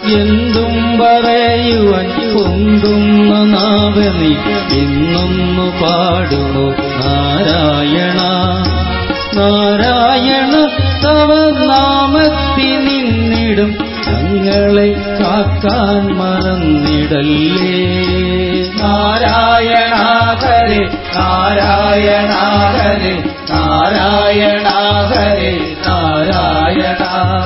എന്തും പറയുവാൻ പൊന്തുന്ന നാവനി ഇന്നൊന്നു പാടുമോ നാരായണ നാരായണ തവ നാമത്തി നിന്നിടും ഞങ്ങളെ കാക്കാൻ മറന്നിടല്ലേ. നാരായണ ഹരേ നാരായണ ഹരേ നാരായണ ഹരേ നാരായണ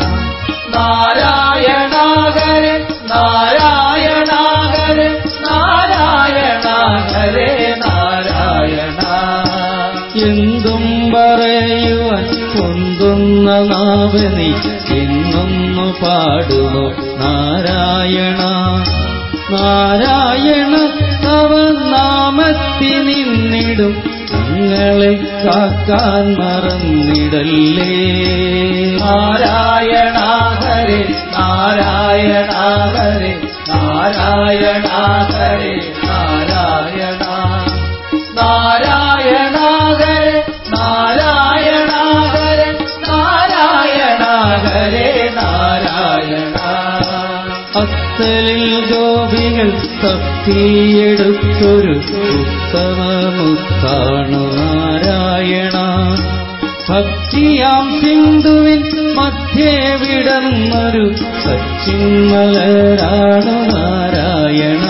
നാരായണ ഹരേ നാരായണ ഹരേ നാരായണ ഹരേ നാരായണ. എന്തും പറയുവാൻ പൊന്തുന്ന നാവനി ഇന്നൊന്നു പാടുമോ നാരായണ നാരായണ തവ നാമത്തി നിന്നിടും ഞങ്ങളെ കാക്കാൻ മറന്നിടല്ലേ. നാരായണ ഹരേ നാരായണ ഹരേ നാരായണ ഹരേ നാരായണ നാരായണ ഹരേ നാരായണ ഹരേ നാരായണ ഹരേ നാരായണ. അത്തലിൽ ഗോപികൾ തപ്പിയെടുത്തൊരു ഉത്തമമുത്താണു നാരായണ. ഭക്തിയാം സിന്ധുവിൻ മധ്യേ വിടന്നൊരു സച്ചിന്മലരാണു നാരായണ.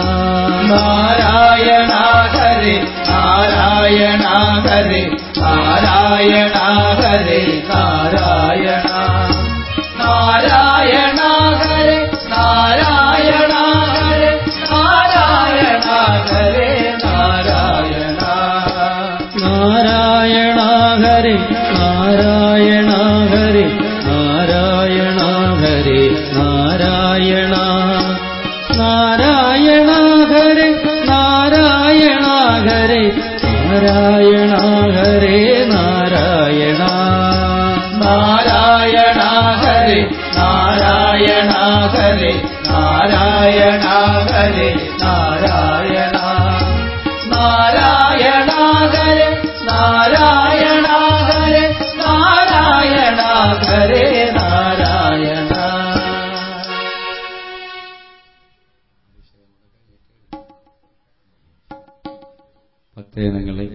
നാരായണ ഹരേ നാരായണ ഹരേ നാരായണ ഹരേ നാരായണ നാരായണ ഹരേ നാരായണ ഹരേ നാരായണ ഹരേ നാരായണ നാരായണ ഹരേ നാരായണ ഹരേ നാരായണ ഹരേ നാരായണ നാരായണ ഹരേ നാരായണ ഹരേ നാരായണ ഹരേ നാരായണ നാരായണ ഹരേ നാരായണ ഹരേ നാരായണ ഹരേ നാരായണ നാരായണ ഹരേ നാരായണ ഹരേ നാരായണ ഹരേ നാരായണ. ഭക്തജനങ്ങളെ,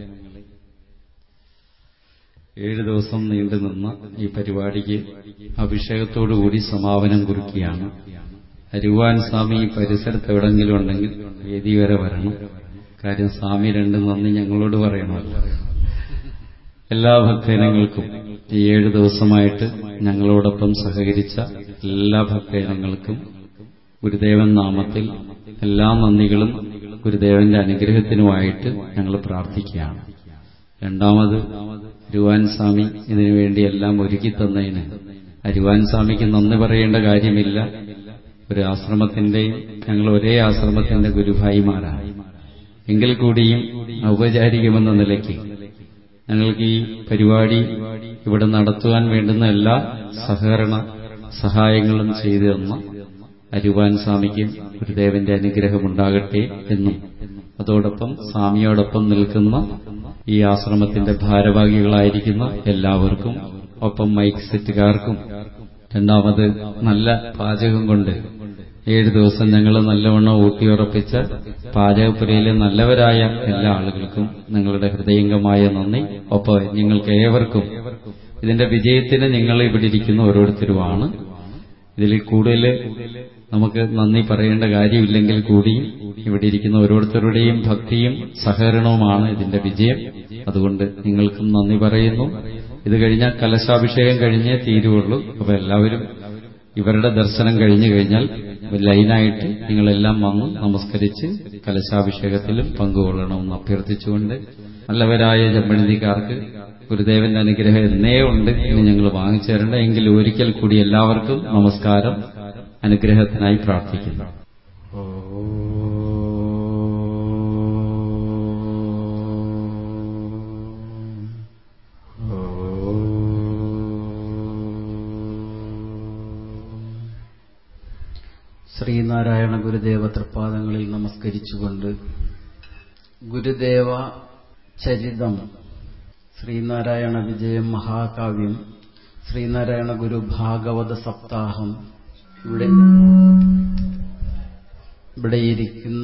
7 ദിവസം നീണ്ടുനിന്ന ഈ പരിപാടിക്ക് അഭിഷേകത്തോടുകൂടി സമാപനം കുറിക്കുകയാണ്. അരുവാൻ സ്വാമി ഈ പരിസരത്ത് എവിടെങ്കിലും ഉണ്ടെങ്കിൽ വേദി വരെ വരണം. കാര്യം സ്വാമി 2 നന്ദി ഞങ്ങളോട് പറയണമല്ലോ. എല്ലാ ഭക്തജനങ്ങൾക്കും ഈ 7 ദിവസമായിട്ട് ഞങ്ങളോടൊപ്പം സഹകരിച്ച എല്ലാ ഭക്തജനങ്ങൾക്കും ഗുരുദേവൻ നാമത്തിൽ എല്ലാ നന്ദികളും ഗുരുദേവന്റെ അനുഗ്രഹത്തിനുമായിട്ട് ഞങ്ങൾ പ്രാർത്ഥിക്കുകയാണ്. രണ്ടാമത് അരുവാൻ സ്വാമി ഇതിനുവേണ്ടി എല്ലാം ഒരുക്കി തന്നതിന് അരുവാൻ സ്വാമിക്ക് നന്ദി പറയേണ്ട കാര്യമില്ല. ഒരു ആശ്രമത്തിന്റെയും ഞങ്ങൾ ഒരേ ആശ്രമത്തിന്റെ ഗുരുഭായിമാരാണ്. എങ്കിൽ കൂടിയും ഔപചാരികമെന്ന നിലയ്ക്ക് ഞങ്ങൾക്ക് ഈ പരിപാടി ഇവിടെ നടത്തുവാൻ വേണ്ടുന്ന എല്ലാ സഹകരണ സഹായങ്ങളും ചെയ്തു തന്ന അരുവാൻ സ്വാമിക്ക് ഗുരുദേവന്റെ അനുഗ്രഹമുണ്ടാകട്ടെ എന്നും അതോടൊപ്പം സ്വാമിയോടൊപ്പം നിൽക്കുന്ന ഈ ആശ്രമത്തിന്റെ ഭാരവാഹികളായിരിക്കുന്ന എല്ലാവർക്കും, ഒപ്പം മൈക്ക് സെറ്റുകാർക്കും, രണ്ടാമത് നല്ല പാചകം കൊണ്ട് 7 ദിവസം ഞങ്ങൾ നല്ലവണ്ണം ഊട്ടിയുറപ്പിച്ച പാചകപ്പുരയിലെ നല്ലവരായ എല്ലാ ആളുകൾക്കും നിങ്ങളുടെ ഹൃദയംഗമായ നന്ദി. ഒപ്പം നിങ്ങൾക്ക് ഏവർക്കും ഇതിന്റെ വിജയത്തിന് നിങ്ങൾ ഇവിടെ ഇരിക്കുന്ന ഓരോരുത്തരുമാണ്. ഇതിൽ കൂടുതൽ നമുക്ക് നന്ദി പറയേണ്ട കാര്യമില്ലെങ്കിൽ കൂടിയും ഇവിടെ ഇരിക്കുന്ന ഓരോരുത്തരുടെയും ഭക്തിയും സഹകരണവുമാണ് ഇതിന്റെ വിജയം. അതുകൊണ്ട് നിങ്ങൾക്കും നന്ദി പറയുന്നു. ഇത് കഴിഞ്ഞാൽ കലശാഭിഷേകം കഴിഞ്ഞേ തീരുവുള്ളൂ. അപ്പൊ എല്ലാവരും ഇവരുടെ ദർശനം കഴിഞ്ഞു കഴിഞ്ഞാൽ ലൈനായിട്ട് നിങ്ങളെല്ലാം വന്ന് നമസ്കരിച്ച് കലശാഭിഷേകത്തിലും പങ്കുകൊള്ളണമെന്ന് അഭ്യർത്ഥിച്ചുകൊണ്ട് നല്ലവരായ ജമ്പണിക്കാർക്ക് ഗുരുദേവന്റെ അനുഗ്രഹം എന്നേ ഉണ്ട്. ഇനി ഞങ്ങൾ വാങ്ങിച്ചു തരേണ്ട. എങ്കിൽ ഒരിക്കൽ കൂടി എല്ലാവർക്കും നമസ്കാരം, അനുഗ്രഹത്തിനായി പ്രാർത്ഥിക്കുന്നു. ശ്രീനാരായണ ഗുരുദേവ തൃപ്പാദങ്ങളിൽ നമസ്കരിച്ചുകൊണ്ട് ഗുരുദേവ ചരിതം, ശ്രീനാരായണ വിജയം മഹാകാവ്യം, ശ്രീനാരായണ ഗുരു ഭാഗവത സപ്താഹം ഇവിടെ ഇവിടെ ഇരിക്കുന്ന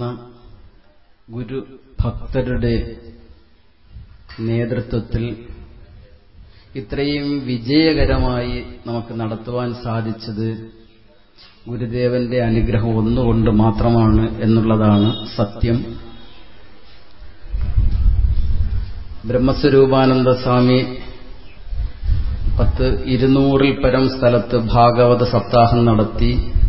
ഗുരുഭക്തരുടെ നേതൃത്വത്തിൽ ഇത്രയും വിജയകരമായി നമുക്ക് നടത്തുവാൻ സാധിച്ചത് ഗുരുദേവന്റെ അനുഗ്രഹം ഒന്നുകൊണ്ട് മാത്രമാണ് എന്നുള്ളതാണ് സത്യം. ബ്രഹ്മസ്വരൂപാനന്ദ സ്വാമി 200-ൽ പരം സ്ഥലത്ത് ഭാഗവത സപ്താഹം നടത്തി.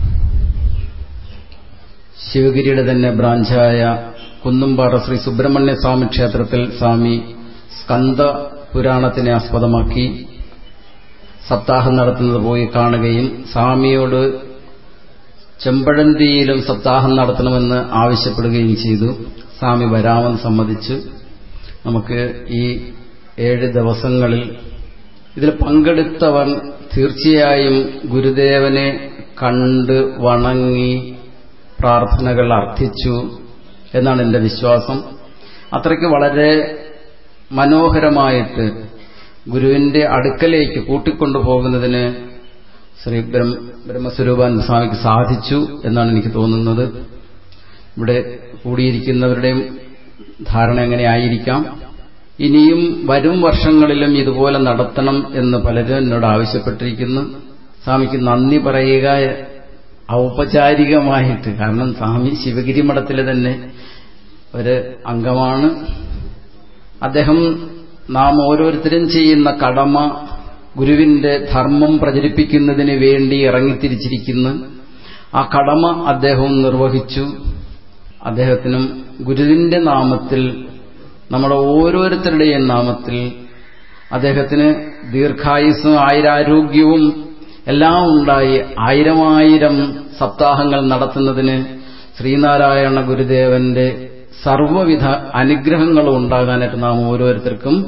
ശിവഗിരിയുടെ തന്നെ ബ്രാഞ്ചായ കുന്നുംപാറ ശ്രീ സുബ്രഹ്മണ്യ സ്വാമി ക്ഷേത്രത്തിൽ സ്വാമി സ്കന്ദ പുരാണത്തിനെ ആസ്പദമാക്കി സപ്താഹം നടത്തുന്നത് പോയി കാണുകയും സ്വാമിയോട് ചെമ്പഴന്തിയിലും സപ്താഹം നടത്തണമെന്ന് ആവശ്യപ്പെടുകയും ചെയ്തു. സ്വാമി വരാമെന്ന് സമ്മതിച്ചു. നമുക്ക് ഈ 7 ദിവസങ്ങളിൽ ഇതിൽ പങ്കെടുത്തവർ തീർച്ചയായും ഗുരുദേവനെ കണ്ട് വണങ്ങി പ്രാർത്ഥനകൾ അർത്ഥിച്ചു എന്നാണ് എന്റെ വിശ്വാസം. അത്രയ്ക്ക് വളരെ മനോഹരമായിട്ട് ഗുരുവിന്റെ അടുക്കലേക്ക് കൂട്ടിക്കൊണ്ടുപോകുന്നതിന് ശ്രീ ബ്രഹ്മസ്വരൂപാനന്ദ സ്വാമിക്ക് സാധിച്ചു എന്നാണ് എനിക്ക് തോന്നുന്നത്. ഇവിടെ കൂടിയിരിക്കുന്നവരുടെയും ധാരണ എങ്ങനെയായിരിക്കാം. ഇനിയും വരും വർഷങ്ങളിലും ഇതുപോലെ നടത്തണം എന്ന് പലരും എന്നോട് ആവശ്യപ്പെട്ടിരിക്കുന്നു. സ്വാമിക്ക് നന്ദി പറയുക ഔപചാരികമായിട്ട്, കാരണം സ്വാമി ശിവഗിരി മഠത്തിലെ തന്നെ ഒരു അംഗമാണ്. അദ്ദേഹം നാം ഓരോരുത്തരും ചെയ്യുന്ന കടമ ഗുരുവിന്റെ ധർമ്മം പ്രചരിപ്പിക്കുന്നതിന് വേണ്ടി ഇറങ്ങിത്തിരിച്ചിരിക്കുന്നു. ആ കടമ അദ്ദേഹവും നിർവഹിച്ചു. അദ്ദേഹത്തിനും ഗുരുവിന്റെ നാമത്തിൽ, നമ്മുടെ ഓരോരുത്തരുടെയും നാമത്തിൽ അദ്ദേഹത്തിന് ദീർഘായുസ്സും ആയുരാരോഗ്യവും എല്ലാം ഉണ്ടായി 1000 സപ്താഹങ്ങൾ നടത്തുന്നതിന് ശ്രീനാരായണ ഗുരുദേവന്റെ സർവ്വവിധ അനുഗ്രഹങ്ങളും ഉണ്ടാകാനായിട്ട് നാം ഓരോരുത്തർക്കും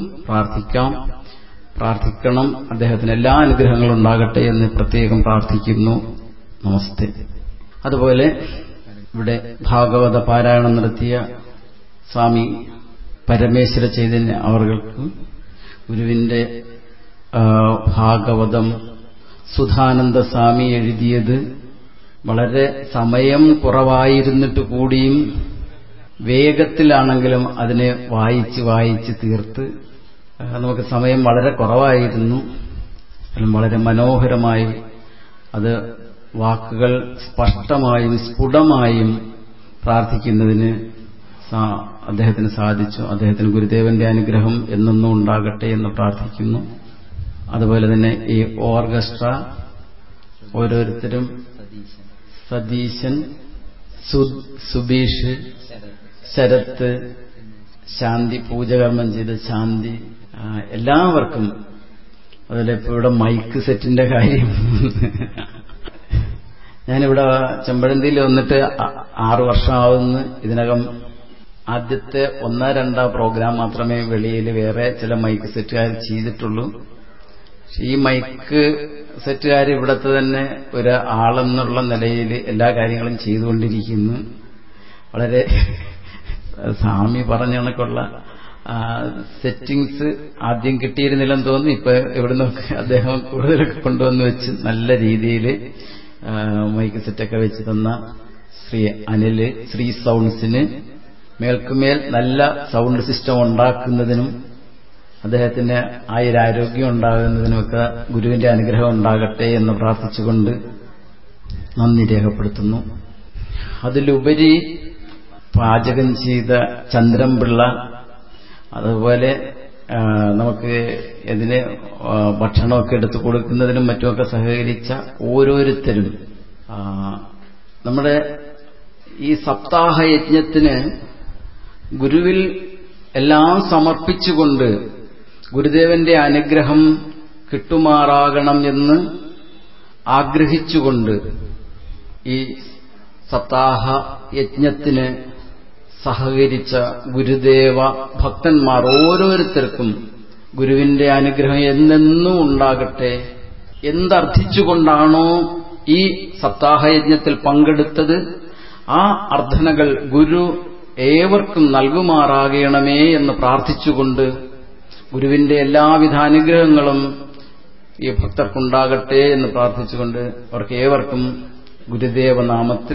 പ്രാർത്ഥിക്കണം. അദ്ദേഹത്തിന് എല്ലാ അനുഗ്രഹങ്ങളും ഉണ്ടാകട്ടെ എന്ന് പ്രത്യേകം പ്രാർത്ഥിക്കുന്നു. നമസ്തേ. അതുപോലെ ഇവിടെ ഭാഗവത പാരായണം നടത്തിയ സ്വാമി പരമേശ്വര ചൈതന്യ അവർക്ക് ഗുരുവിന്റെ ഭാഗവതം സുധാനന്ദ സ്വാമി എഴുതിയത് വളരെ സമയം കുറവായിരുന്നിട്ട് കൂടിയും വേഗത്തിലാണെങ്കിലും അതിനെ വായിച്ച് തീർത്ത്, നമുക്ക് സമയം വളരെ കുറവായിരുന്നു, വളരെ മനോഹരമായി അത് വാക്കുകൾ സ്പഷ്ടമായും സ്ഫുടമായും പ്രാർത്ഥിക്കുന്നതിന് അദ്ദേഹത്തിന് സാധിച്ചു. അദ്ദേഹത്തിന് ഗുരുദേവന്റെ അനുഗ്രഹം എന്നെന്നും ഉണ്ടാകട്ടെ എന്ന് പ്രാർത്ഥിക്കുന്നു. അതുപോലെ തന്നെ ഈ ഓർക്കസ്ട്ര ഓരോരുത്തരും, സതീശൻ, സുബീഷ്, ശരത്ത്, ശാന്തി, പൂജകർമ്മം ചെയ്ത ശാന്തി, എല്ലാവർക്കും. അതുപോലെ ഇപ്പോൾ ഇവിടെ മൈക്ക് സെറ്റിന്റെ കാര്യം, ഞാനിവിടെ ചെമ്പഴന്തിയിൽ വന്നിട്ട് 6 വർഷമാവുന്നു. ഇതിനകം ആദ്യത്തെ 1-2 പ്രോഗ്രാം മാത്രമേ വെളിയിൽ വേറെ ചില മൈക്ക് സെറ്റുകാർ ചെയ്തിട്ടുള്ളൂ. ഈ മൈക്ക് സെറ്റുകാർ ഇവിടത്തെ തന്നെ ഒരാളെന്നുള്ള നിലയിൽ എല്ലാ കാര്യങ്ങളും ചെയ്തുകൊണ്ടിരിക്കുന്നു. വളരെ സ്വാമി പറഞ്ഞ കണക്കുള്ള സെറ്റിങ്സ് ആദ്യം കിട്ടിയിരുന്നില്ലെന്ന് തോന്നുന്നു. ഇപ്പൊ ഇവിടെ നിന്നൊക്കെ അദ്ദേഹം കൂടുതലൊക്കെ കൊണ്ടുവന്ന് വെച്ച് നല്ല രീതിയിൽ മൈക്ക് സെറ്റൊക്കെ വെച്ച് തന്ന ശ്രീ അനില്, ശ്രീ സൗണ്ട്സിന് മേൽക്കുമേൽ നല്ല സൗണ്ട് സിസ്റ്റം ഉണ്ടാക്കുന്നതിനും അദ്ദേഹത്തിന് ആയുരാരോഗ്യം ഉണ്ടാകുന്നതിനുമൊക്കെ ഗുരുവിന്റെ അനുഗ്രഹം ഉണ്ടാകട്ടെ എന്ന് പ്രാർത്ഥിച്ചുകൊണ്ട് നന്ദി രേഖപ്പെടുത്തുന്നു. അതിലുപരി പാചകം ചെയ്ത ചന്ദ്രൻപിള്ള, അതുപോലെ നമുക്ക് ഇതിന് ഭക്ഷണമൊക്കെ എടുത്തു കൊടുക്കുന്നതിനും മറ്റുമൊക്കെ സഹകരിച്ച ഓരോരുത്തരും, നമ്മുടെ ഈ സപ്താഹയജ്ഞത്തിന് ഗുരുവിൽ എല്ലാം സമർപ്പിച്ചുകൊണ്ട് ഗുരുദേവന്റെ അനുഗ്രഹം കിട്ടുമാറാകണം എന്ന് ആഗ്രഹിച്ചുകൊണ്ട് ഈ സപ്താഹ യജ്ഞത്തിന് സഹകരിച്ച ഗുരുദേവ ഭക്തന്മാർ ഓരോരുത്തർക്കും ഗുരുവിന്റെ അനുഗ്രഹം എന്നെന്നും ഉണ്ടാകട്ടെ. എന്തർത്ഥിച്ചുകൊണ്ടാണോ ഈ സപ്താഹയജ്ഞത്തിൽ പങ്കെടുത്തത്, ആ അർത്ഥനകൾ ഗുരു ഏവർക്കും നൽകുമാറാകണമേ എന്ന് പ്രാർത്ഥിച്ചുകൊണ്ട് ഗുരുവിന്റെ എല്ലാവിധ അനുഗ്രഹങ്ങളും ഈ ഭക്തർക്കുണ്ടാകട്ടെ എന്ന് പ്രാർത്ഥിച്ചുകൊണ്ട് അവർക്ക് ഏവർക്കും ഗുരുദേവനാമത്തിൽ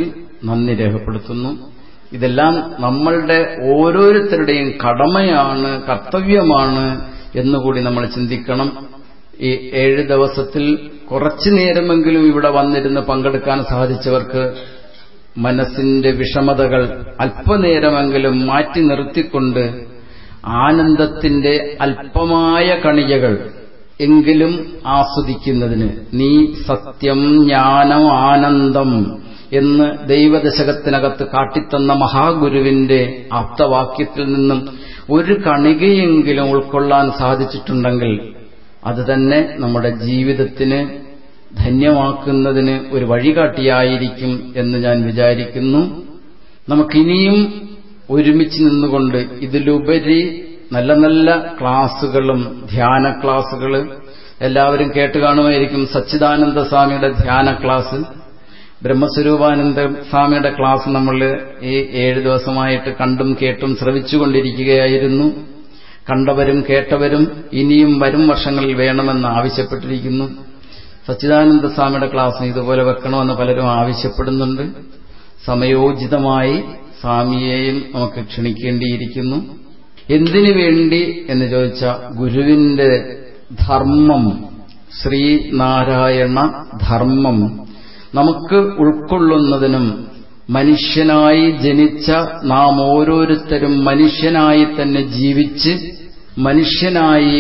നന്ദി രേഖപ്പെടുത്തുന്നു. ഇതെല്ലാം നമ്മളുടെ ഓരോരുത്തരുടെയും കടമയാണ്, കർത്തവ്യമാണ് എന്നുകൂടി നമ്മൾ ചിന്തിക്കണം. ഈ 7 ദിവസത്തിൽ കുറച്ചു നേരമെങ്കിലും ഇവിടെ വന്നിരുന്ന് പങ്കെടുക്കാൻ സാധിച്ചവർക്ക് മനസ്സിന്റെ വിഷമതകൾ അല്പനേരമെങ്കിലും മാറ്റി നിർത്തിക്കൊണ്ട് ആനന്ദത്തിന്റെ അല്പമായ കണികകൾ എങ്കിലും ആസ്വദിക്കുന്നതിന്, നീ സത്യം ജ്ഞാനം ആനന്ദം എന്ന് ദൈവദശകത്തിനകത്ത് കാട്ടിത്തന്ന മഹാഗുരുവിന്റെ ആപ്തവാക്യത്തിൽ നിന്നും ഒരു കണികയെങ്കിലും ഉൾക്കൊള്ളാൻ സാധിച്ചിട്ടുണ്ടെങ്കിൽ അത് തന്നെ നമ്മുടെ ജീവിതത്തിന് ധന്യമാക്കുന്നതിന് ഒരു വഴികാട്ടിയായിരിക്കും എന്ന് ഞാൻ വിചാരിക്കുന്നു. നമുക്കിനിയും ഒരുമിച്ച് നിന്നുകൊണ്ട് ഇതിലുപരി നല്ല നല്ല ക്ലാസുകളും ധ്യാന ക്ലാസുകൾ എല്ലാവരും കേട്ട് കാണുമായിരിക്കും. സച്ചിദാനന്ദ സ്വാമിയുടെ ധ്യാന ക്ലാസ്, ബ്രഹ്മസ്വരൂപാനന്ദ സ്വാമിയുടെ ക്ലാസ് നമ്മൾ ഈ 7 ദിവസമായിട്ട് കണ്ടും കേട്ടും ശ്രവിച്ചുകൊണ്ടിരിക്കുകയായിരുന്നു. കണ്ടവരും കേട്ടവരും ഇനിയും വരും വർഷങ്ങളിൽ വേണമെന്ന് ആവശ്യപ്പെട്ടിരിക്കുന്നു. സച്ചിദാനന്ദ സ്വാമിയുടെ ക്ലാസ് ഇതുപോലെ വെക്കണമെന്ന് പലരും ആവശ്യപ്പെടുന്നുണ്ട്. സമയോചിതമായി സ്വാമിയെയും നമുക്ക് ക്ഷണിക്കേണ്ടിയിരിക്കുന്നു. എന്തിനു വേണ്ടി എന്ന് ചോദിച്ചാൽ ഗുരുവിന്റെ ധർമ്മം, ശ്രീനാരായണ ധർമ്മം നമുക്ക് ഉൾക്കൊള്ളുന്നതിനും, മനുഷ്യനായി ജനിച്ച നാം ഓരോരുത്തരും മനുഷ്യനായി തന്നെ ജീവിച്ച് മനുഷ്യനായി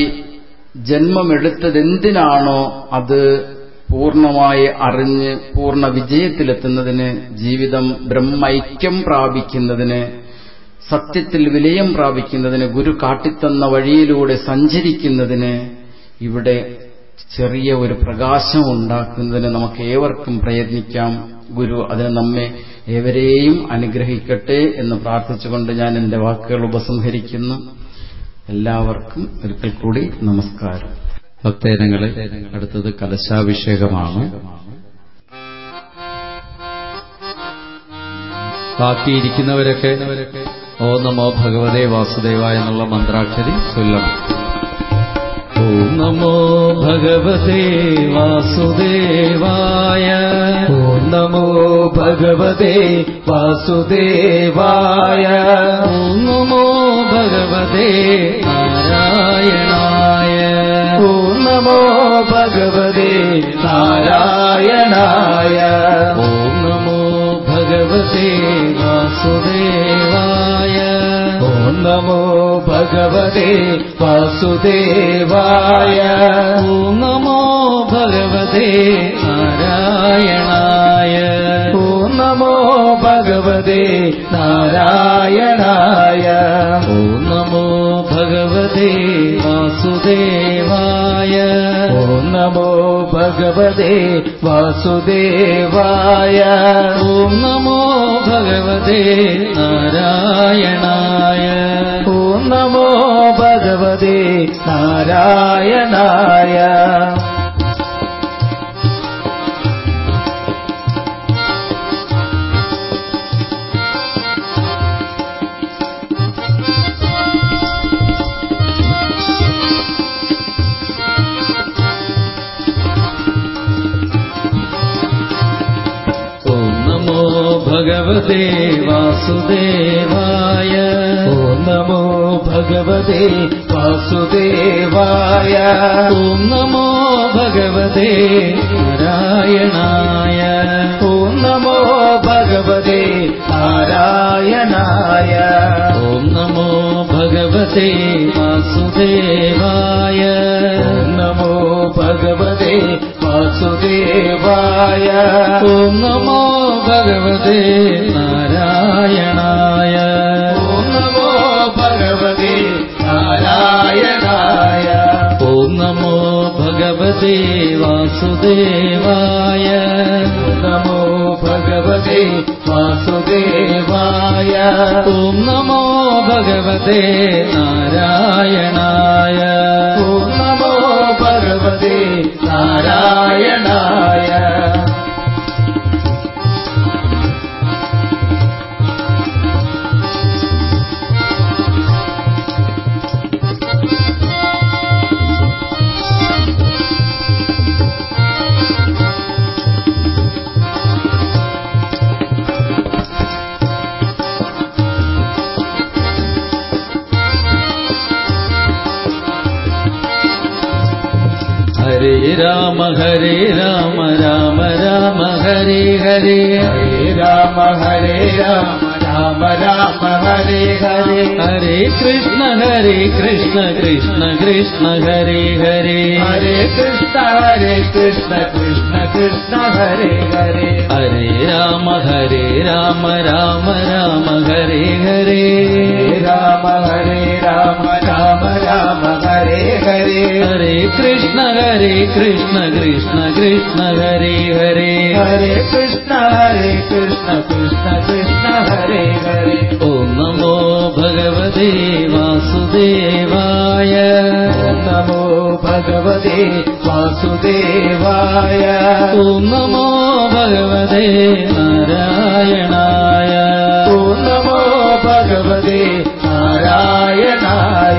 ജന്മമെടുത്തതെന്തിനാണോ അത് പൂർണ്ണമായി അറിഞ്ഞ് പൂർണ്ണ വിജയത്തിലെത്തുന്നതിന്, ജീവിതം ബ്രഹ്മൈക്യം പ്രാപിക്കുന്നതിന്, സത്യത്തിൽ വിലയം പ്രാപിക്കുന്നതിന്, ഗുരു കാട്ടിത്തന്ന വഴിയിലൂടെ സഞ്ചരിക്കുന്നതിന്, ഇവിടെ ചെറിയ ഒരു പ്രകാശം ഉണ്ടാക്കുന്നതിന് നമുക്ക് ഏവർക്കും പ്രയത്നിക്കാം. ഗുരു അതിന് നമ്മെ ഏവരെയും അനുഗ്രഹിക്കട്ടെ എന്ന് പ്രാർത്ഥിച്ചുകൊണ്ട് ഞാൻ എന്റെ വാക്കുകൾ ഉപസംഹരിക്കുന്നു. എല്ലാവർക്കും ഒരിക്കൽ കൂടി നമസ്കാരം. ഭക്തജനങ്ങളെ, അടുത്തത് കലശാഭിഷേകമാണ്. ബാക്കിയിരിക്കുന്നവരൊക്കെ ഓം നമോ ഭഗവതേ വാസുദേവായ എന്നുള്ള മന്ത്രാക്ഷരി ചൊല്ലണം. ഓം നമോ ഭഗവതേ വാസുദേവായ, ഓം നമോ ഭഗവതേ വാസുദേവായ, ഓം നമോ ഭഗവതേ നാരായണായ, ഓം നമോ ഭഗവതേ നാരായണായ, ഓം നമോ ഭഗവതേ വാസുദേവായ, ഓം നമോ ഭഗവതേ വാസുദേവായ, ഓം നമോ ഭഗവതേ നാരായണായ, ഓം നമോ ഭഗവതേ നാരായണായ, ഓം നമോ ഭഗവതേ വാസുദേവായ, ഓം നമോ ഭഗവതേ വാസുദേവായ, ഓം നമോ ഭഗവതേ നാരായണായ, ഓം നമോ ഭഗവതേ നാരായണായ. ഭഗവതേ വാസുദേവായ, ഓം നമോ ഭഗവതേ വാസുദേവായ, ഓം നമോ ഭഗവതേ നാരായണായ, ഓം നമോ ഭഗവതേ നാരായണായ, ഓം നമോ ഭഗവതേ വാസുദേവായ, ഓം നമോ ഭഗവതേ വാസുദേവായ, ഓം നമോ ഭഗവതേ നാരായണായ, ഓം നമോ ഭഗവതേ നാരായണായ, ഓം നമോ ഭഗവതേ വാസുദേവായ, ഓം നമോ ഭഗവതേ വാസുദേവായ, ഓം നമോ ഭഗവതേ നാരായണായ, ഓം നമോ ഭഗവതേ നാരായണായ. രാമ രാമ രാമ ഹരേ ഹരേ രാമ രാമ രാമ ഹരേ ഹരേ ഹരേ കൃഷ്ണ കൃഷ്ണ കൃഷ്ണ ഹരേ ഹരേ ഹരേ കൃഷ്ണ കൃഷ്ണ കൃഷ്ണ ഹരേ ഹരേ ഹരേ രാമ രാമ രാമ ഹരേ ഹരേ രാമ രാമ രാമ ഹരേ ഹരേ ഹരേ കൃഷ്ണ കൃഷ്ണ കൃഷ്ണ ഹരേ ഹരേ ഹരേ കൃഷ്ണ കൃഷ്ണ കൃഷ്ണ ഹരേ ഹരേ ഓം നമോ ഭഗവതേ വാസുദേവായ ഓം നമോ ഭഗവതേ വാസുദേവായ ഓം നമോ ഭഗവതേ നാരായണായ ഓം നമോ ഭഗവതേ നാരായണായ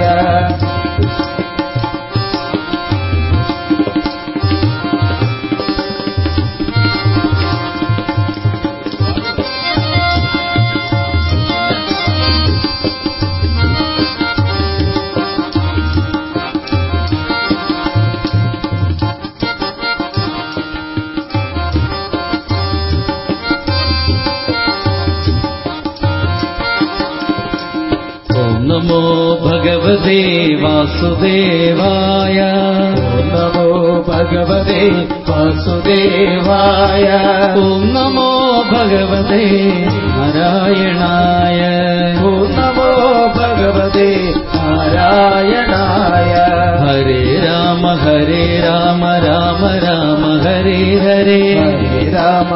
നമോ ഭഗവതേ വാസുദേവായ ഓം നമോ ഭഗവതേ വാസുദേവായ ഓം നമോ ഭഗവതേ നാരായണായ ഓം നമോ ഭഗവതേ നാരായണായ ഹരേ രാമ രാമ രാമ ഹരേ ഹരേ ഹരേ രാമ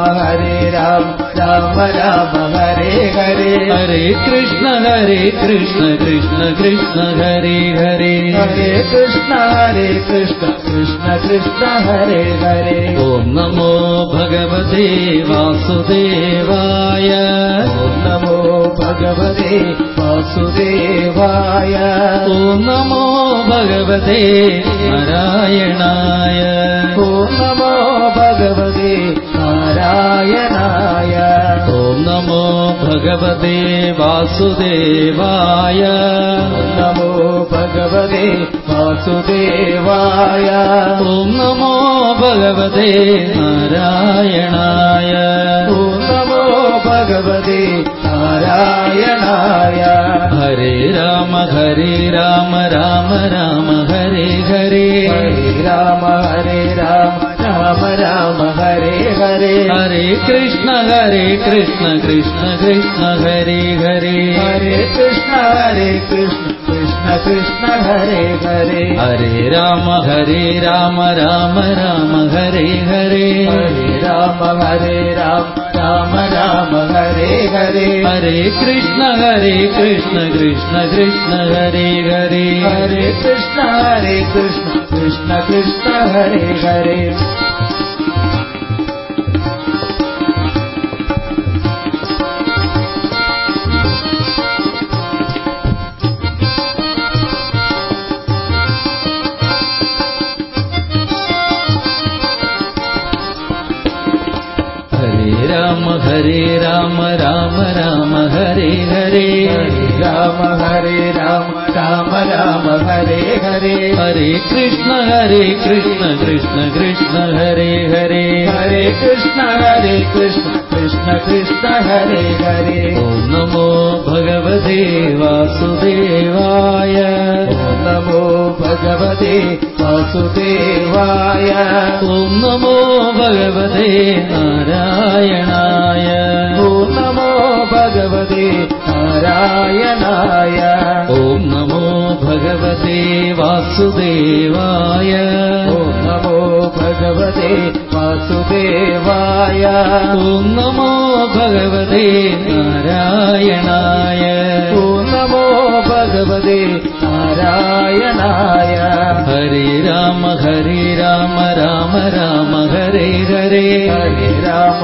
രാമ രാമ ഹരേ ഹരേ ഹരേ കൃഷ്ണ കൃഷ്ണ കൃഷ്ണ ഹരേ ഹരേ ഹരേ കൃഷ്ണ കൃഷ്ണ കൃഷ്ണ ഹരേ ഹരേ ഓം നമോ ഭഗവതേ വാസുദേവായ ഓം നമോ ഭഗവതേ വാസുദേവായ ഓം നമോ ഭഗവതേ നാരായണായ ഓം നമോ ഭഗവതേ നാരായണായ ഓം നമോ ഭഗവതേ വാസുദേവായ ഓം നമോ ഭഗവതേ വാസുദേവായ ഓം നമോ ഭഗവതേ നാരായണായ ഓം നമോ ഭഗവതേ നാരായണായ ഹരേ രാമ രാമ രാമ ഹരേ ഹരേ ഹരേ രാമ രാമ രാമ ഹരേ ഹരേ ഹരേ കൃഷ്ണ കൃഷ്ണ കൃഷ്ണ ഹരേ ഹരേ ഹരേ കൃഷ്ണ കൃഷ്ണ കൃഷ്ണ ഹരേ ഹരേ ഹരേ രാമ രാമ ഹരേ ഹരേ ഹരേ രാമ രാമ ഹരേ ഹരേ ഹരേ കൃഷ്ണ കൃഷ്ണ കൃഷ്ണ ഹരേ ഹരേ ഹരേ കൃഷ്ണ കൃഷ്ണ കൃഷ്ണ ഹരേ ഹരേ ഹരേ രാമ രാമ ഹരേ ഹരേ രാമ രാമ ഹരേ ഹരേ ഹരേ കൃഷ്ണ കൃഷ്ണ കൃഷ്ണ ഹരേ ഹരേ ഹരേ കൃഷ്ണ കൃഷ്ണ കൃഷ്ണ ഹരേ ഹരേ ഓം നമോ ഭഗവതേ വാസുദേവായ ഓം നമോ ഭഗവതേ വാസുദേവായ ഓം നമോ ഭഗവതേ നാരായണായ ഓം നമോ ഭഗവതേ നാരായണായ ഓം നമോ ഭഗവതേ വാസുദേവായ ഓം നമോ ഭഗവതേ വാസുദേവായ ഓം നമോ ഭഗവതേ നാരായണായ ഓം നമോ ഭഗവതേ നാരായണായ ഹരേ രാമ രാമ ഹരേ ഹരേ ഹരേ രാമ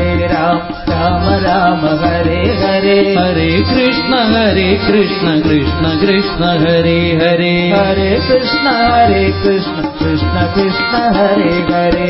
രാമ ഹരേ ഹരേ ഹരേ കൃഷ്ണ കൃഷ്ണ കൃഷ്ണ ഹരേ ഹരേ ഹരേ കൃഷ്ണ കൃഷ്ണ കൃഷ്ണ ഹരേ ഹരേ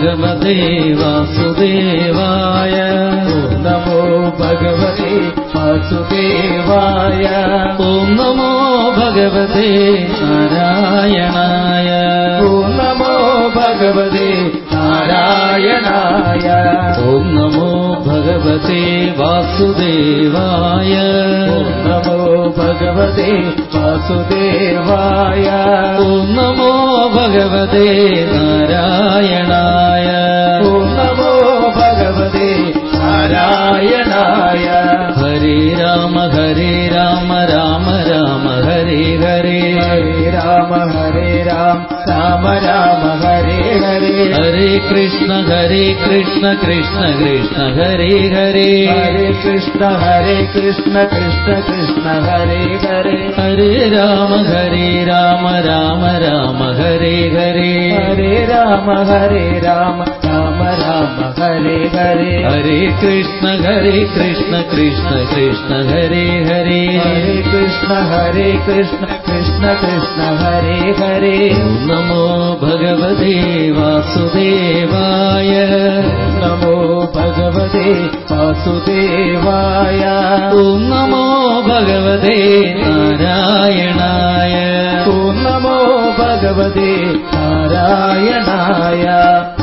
ഭഗവതേ വാസുദേവായ. ഓം നമോ ഭഗവതേ വാസുദേവായ. ഓം നമോ ഭഗവതേ നാരായണായ. ഓം നമോ ഭഗവതേ നാരായണായ. ഓം നമോ ഭഗവതേ വാസുദേവായ. ഓം നമോ ഭഗവതേ വാസുദേവായ. ഓം നമോ ഭഗവതേ നാരായണായ. ഓം നമോ ഭഗവതേ നാരായണായ. ഹരേ രാമ രാമ രാമ ഹരേ ഹരേ. ഹരേ രാമ രാം രാമ രാമ ഹരേ ഹരേ. ഹരേ കൃഷ്ണ കൃഷ്ണ കൃഷ്ണ ഹരേ ഹരേ. ഹരേ കൃഷ്ണ കൃഷ്ണ കൃഷ്ണ ഹരേ ഹരേ. ഹരേ രാമ രാമ രാമ ഹരേ ഹരേ. ഹരേ രാമ രാമ രാമ ഹരേ ഹരേ. ഹരേ കൃഷ്ണ കൃഷ്ണ കൃഷ്ണ ഹരേ ഹരേ. ഹരേ കൃഷ്ണ കൃഷ്ണ കൃഷ്ണ ഹരേ ഹരേ. ഓം നമോ ഭഗവതേ വാസുദേവായ. നമോ ഭഗവതേ വാസുദേവായ. ഓം നമോ ഭഗവതേ നാരായണായ. ഓം നമോ ഭഗവതേ നാരായണായ.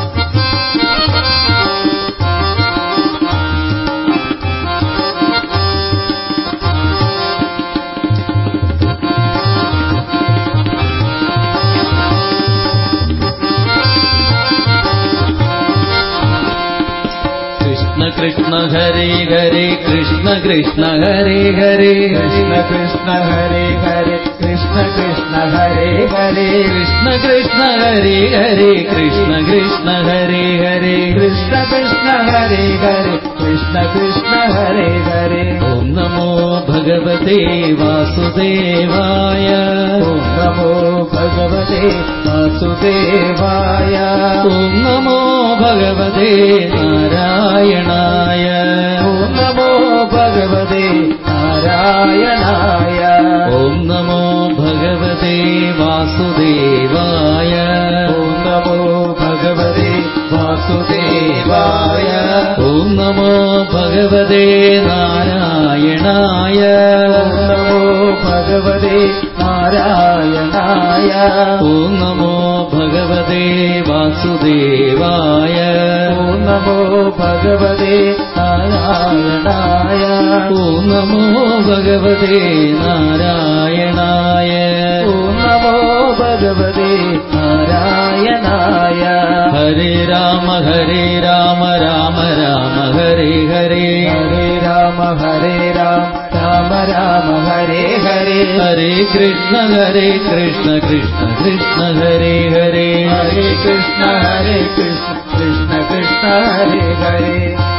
കൃഷ്ണ ഹരേ ഹരേ കൃഷ്ണ കൃഷ്ണ ഹരേ ഹരേ. കൃഷ്ണ കൃഷ്ണ ഹരേ ഹരേ കൃഷ്ണ കൃഷ്ണ ഹരേ ഹരേ. കൃഷ്ണ കൃഷ്ണ ഹരേ ഹരേ കൃഷ്ണ കൃഷ്ണ ഹരേ ഹരേ. കൃഷ്ണ കൃഷ്ണ ഹരേ ഹരേ കൃഷ്ണ കൃഷ്ണ ഹരേ ഹരേ. ഓം നമോ ഭഗവതേ വാസുദേവായ. ഓം നമോ ഭഗവതേ വാസുദേവായ. ഓം നമോ ഭഗവതേ നാരായണായ. ഓം നമോ ഭഗവതേ നാരായണായ. ഓം നമോ ഭഗവതേ വാസുദേവായ. ഓം നമോ ഭഗവതേ വാസുദേവായ. ഓം നമോ ഭഗവതേ നാരായണായ. ഓം നമോ ഭഗവതേ നാരായണായ. ഓം നമോ ഭഗവതേ വാസുദേവായ. ഓം നമോ ഭഗവതേ നാരായണായ. ഓം നമോ ഭഗവതേ നാരായണായ. ഓം നമോ ഭഗവതേ നാരായണായ. ഹരേ രാമ രാമ രാമ ഹരേ ഹരേ. ഹരേ രാമ രാമ രാമ ഹരേ ഹരേ. ഹരേ കൃഷ്ണ കൃഷ്ണ കൃഷ്ണ ഹരേ ഹരേ. ഹരേ കൃഷ്ണ കൃഷ്ണ കൃഷ്ണ ഹരേ ഹരേ.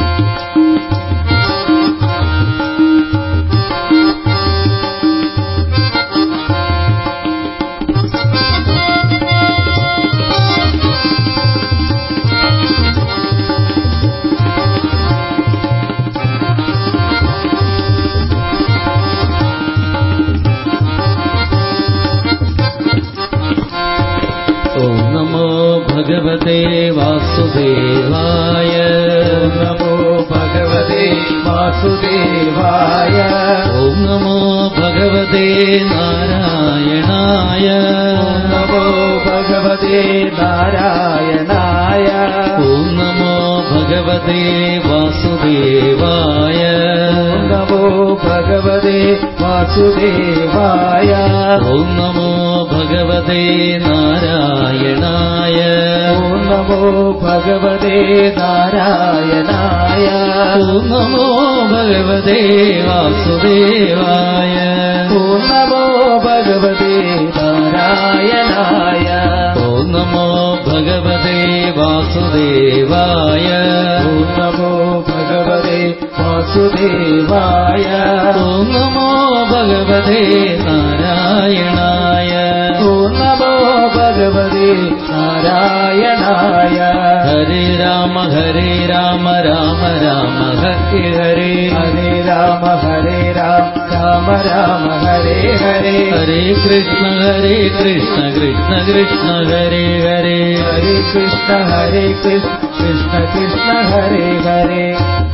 ഓം നമോ ഭഗവതേ വാസുദേവായ. ഓം നമോ ഭഗവതേ വാസുദേവായ. ഓം നമോ ഭഗവതേ നാരായണായ. ഓം നമോ ഭഗവതേ നാരായണായ. ഓം നമോ ഭഗവതേ വാസുദേവായ. ഓം നമോ ഭഗവതേ വാസുദേവായ. ഓം നമോ ഭഗവതേ നാരായണായ. ഓം നമോ ഭഗവതേ നാരായണായ. ഓം നമോ ഭഗവതേ വാസുദേവായ. ഓം നമോ ഭഗവതേ നാരായണായ. ഓം നമോ ഭഗവതേ വാസുദേവായ. ഓം നമോ ഭഗവതേ വാസുദേവായ. ഓം നമോ ഭഗവതേ നാരായണായ. ഓം നമോ ഭഗവതേ നാരായണായ. ഹരേ രാമ രാമ രാമ രാമ ഹരേ ഹരേ ഹരേ രാമ രാമ രാമ ഹരേ ഹരേ ഹരേ കൃഷ്ണ കൃഷ്ണ കൃഷ്ണ ഹരേ ഹരേ ഹരേ കൃഷ്ണ കൃഷ്ണ കൃഷ്ണ ഹരേ ഹരേ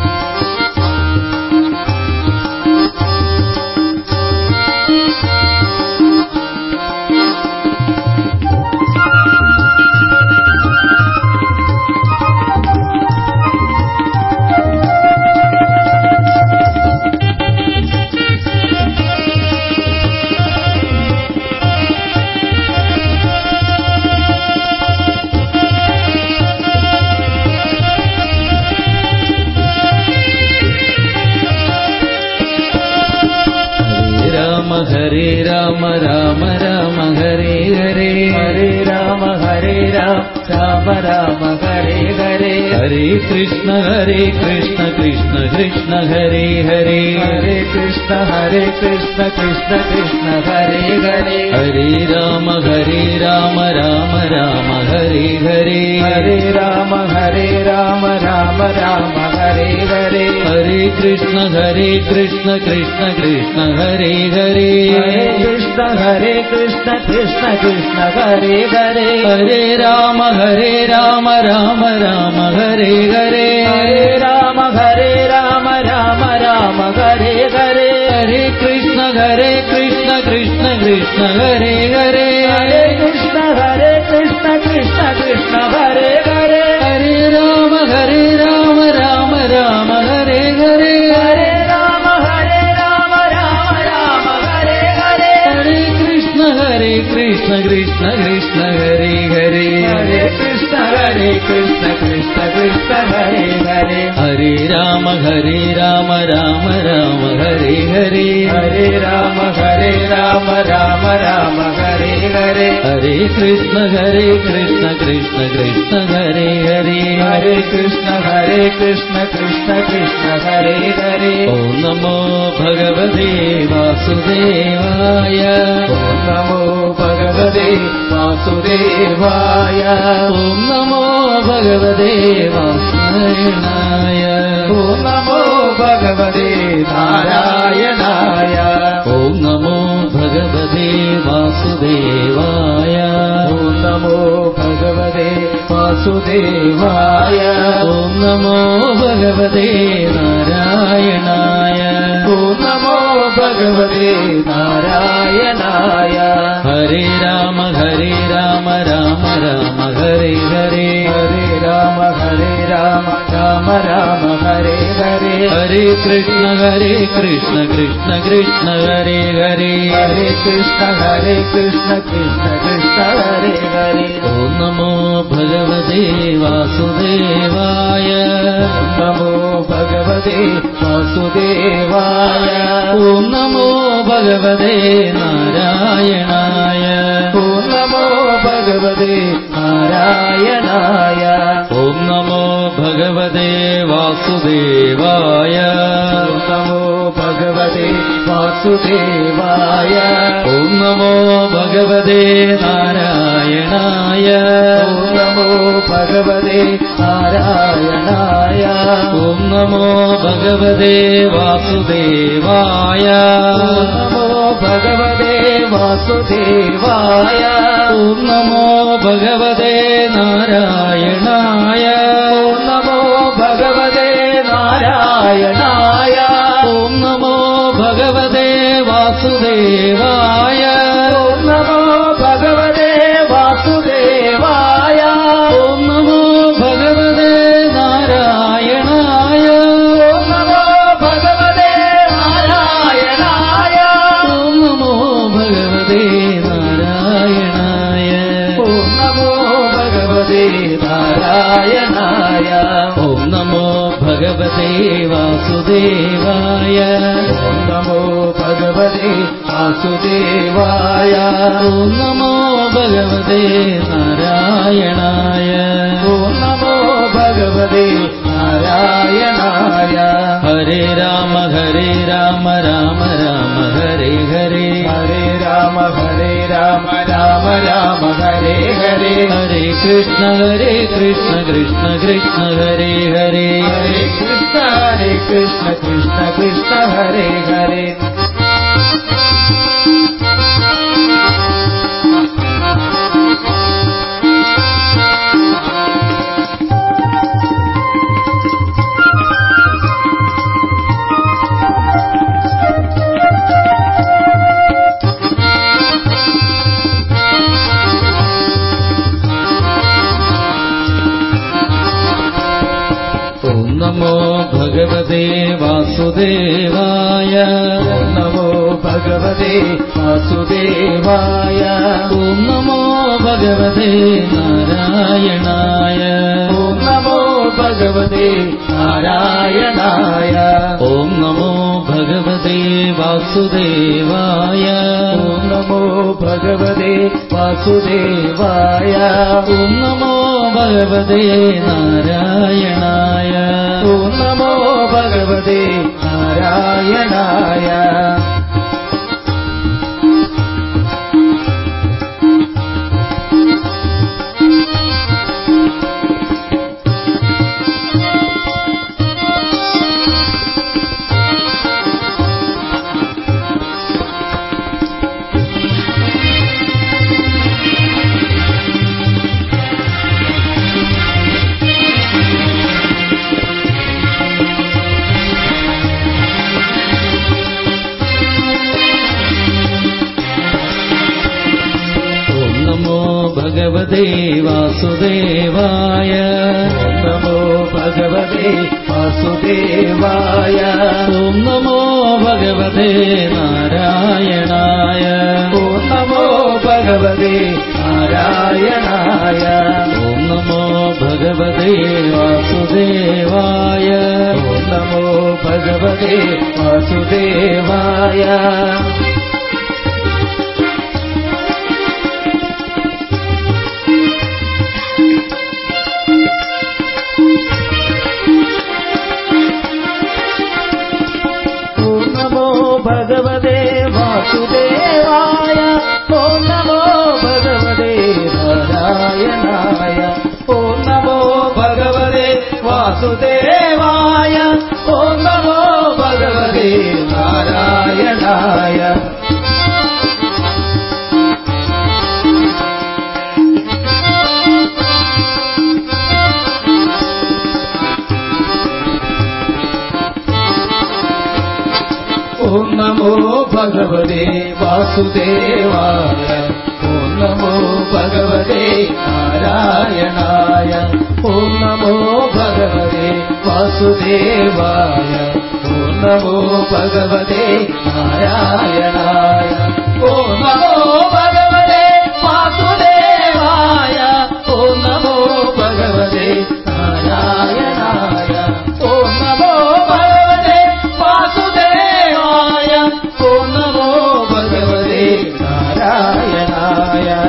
ഹരേ രാമ രാമ രാമ ഹരേ ഹരേ ഹരേ രാമ രാമ രാമ ഹരേ ഹരേ ഹരേ കൃഷ്ണ കൃഷ്ണ കൃഷ്ണ ഹരേ ഹരേ ഹരേ കൃഷ്ണ കൃഷ്ണ കൃഷ്ണ ഹരേ ഹരേ ഹരേ രാമ രാമ രാമ ഹരേ ഹരേ ഹരേ രാമ രാമ രാമ ഹരേ ഹരേ ഹരേ കൃഷ്ണ കൃഷ്ണ കൃഷ്ണ ഹരേ ഹരേ ഹരേ കൃഷ്ണ കൃഷ്ണ കൃഷ്ണ ഹരേ ഹരേ ഹരേ രാമ രാമ രാമ ഹരേ ഹരേ ഹരേ രാമ രാമ രാമ ഹരേ ഹരേ ഹരേ കൃഷ്ണ കൃഷ്ണ കൃഷ്ണ ഹരേ ഹരേ ഹരേ കൃഷ്ണ കൃഷ്ണ കൃഷ്ണ ഹരേ ഹരേ ഹരേ രാമ രാമ രാമ ഹരേ ഹരേ ഹരേ രാമ രാമ രാമ ഹരേ ഹരേ ഹരേ കൃഷ്ണ കൃഷ്ണ കൃഷ്ണ ഹരേ ഹരേ ഹരേ കൃഷ്ണ കൃഷ്ണ കൃഷ്ണ ഹരേ ഹരേ ഹരേ രാമ രാമ രാമ ഹരേ ഹരേ ഹരേ രാമ രാമ രാമ ഹരേ ഹരേ ഹരേ കൃഷ്ണ കൃഷ്ണ കൃഷ്ണ ഹരേ ഹരേ ഹരേ കൃഷ്ണ കൃഷ്ണ കൃഷ്ണ ഹരേ ഹരേ ഓം നമോ ഭഗവതേ വാസുദേവായ ഓം നമോ ഭഗവതേ വാസുദേവായ ഓം നമോ ഭഗവതേ വാസുദേവായ ഓം നമോ ഭഗവതേ നാരായണായ ഓം നമോ ഭഗവതേ വാസുദേവായ ഓം നമോ ഭഗവതേ വാസുദേവായ ഓം നമോ ഭഗവതേ നാരായണായ ഓം നമോ ഭഗവതേ നാരായണായ ഹരേ രാമ രാമ രാമ ഹരേ ഹരേ ഹരേ രാമ രാമ രാമ ഹരേ ഹരേ ഹരേ കൃഷ്ണ കൃഷ്ണ കൃഷ്ണ ഹരേ ഹരേ ഹരേ കൃഷ്ണ കൃഷ്ണ കൃഷ്ണ ഹരേ ഹരേ ഓം നമോ ഭഗവതേ വാസുദേവായ ഓം നമോ ഭഗവതേ വാസുദേവായ ഓം നമോ ഭഗവതേ നാരായണായ ഓം നമോ ഭഗവതേ നാരായണായ ഓം നമോ ഭഗവതേ വാസുദേവായ ഓം നമോ ഭഗവതേ വാസുദേവായ ഓം നമോ ഭഗവതേ നാരായണായ ഓം നമോ ഭഗവതേ നാരായണായ ഓം നമോ ഭഗവതേ വാസുദേവായ ഓം നമോ ഭഗവതേ വാസുദേവായ ഓം നമോ ഭഗവതേ നാരായണായ ഓം നമോ ഭഗവതേ നാരായണായ ഓം നമോ ഭഗവതേ വാസുദേവായ ഓം നമോ ഭഗവതേ വാസുദേവായ ഓം നമോ ഭഗവതേ നാരായണായ ഓം നമോ ഭഗവതേ നാരായണായ ഓം നമോ ഭഗവതേ നാരായണായ ഓം നമോ ഭഗവതേ നാരായണായ ഓം നമോ ഭഗവതേ വാസുദേവായ ഓം നമോ ഭഗവതേ വാസുദേവായ ഓം നമോ ഭഗവതേ നാരായണായ ഓം നമോ ഭഗവതേ നാരായണായ ഹരേ രാമ രാമ രാമ ഹരേ ഹരേ ഹരേ രാമ രാമ രാമ ഹരേ ഹരേ ഹരേ കൃഷ്ണ കൃഷ്ണ കൃഷ്ണ ഹരേ ഹരേ ഹരേ കൃഷ്ണ കൃഷ്ണ കൃഷ്ണ ഹരേ ഹരേ നമോ ഭഗവതേ വാസുദേവായ നമോ ഭഗവതേ വാസുദേവായ ഓം നമോ ഭഗവതേ നാരായണായ ഓം നമോ ഭഗവതേ നാരായണായ ഓം നമോ ഭഗവതേ വാസുദേവായ ഓം നമോ ഭഗവതേ വാസുദേവായ ഓം നമോ ഭഗവതേ നാരായണായ ഓം നമോ ഭഗവതേ നാരായണായ ഭഗവതേ വാസുദേവായ നമോ ഭഗവതേ വാസുദേവായ ഓം നമോ ഭഗവതേ നാരായണായ ഓം നമോ ഭഗവതേ നാരായണായ ഓം നമോ ഭഗവതേ വാസുദേവായ ഓം നമോ ഭഗവതേ വാസുദേവായ ഭഗവതേ വാസുദേവായ ഓം നമോ ഭഗവതേ നാരായണായ ഓം നമോ ഭഗവതേ വാസുദേവായ ഓം നമോ ഭഗവതേ നാരായണായ ഓം നമോ ഭഗവതേ വാസുദേവായ ഓം നമോ ഭഗവതേ നാരായണായ ഓം നമോ ഭഗവതേ വാസുദേവായ ഓം നമോ ഭഗവതേ നാരായണായ ഓം നമോ ഭഗവതേ വാസുദേവായ ഓം നമോ ഭഗവതേ നാരായണായ ഓം നമോ ഭഗവതേ വാസുദേവായ ഓം നമോ ഭഗവതേ നാരായണായ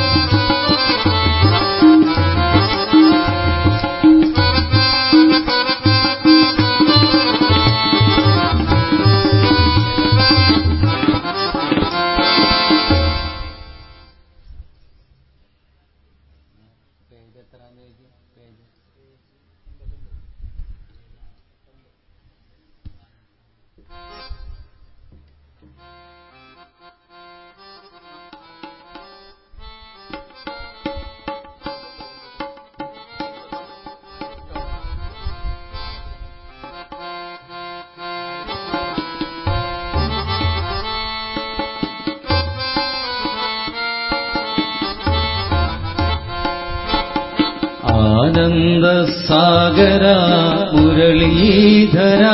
ആനന്ദ സാഗര മുരളീധര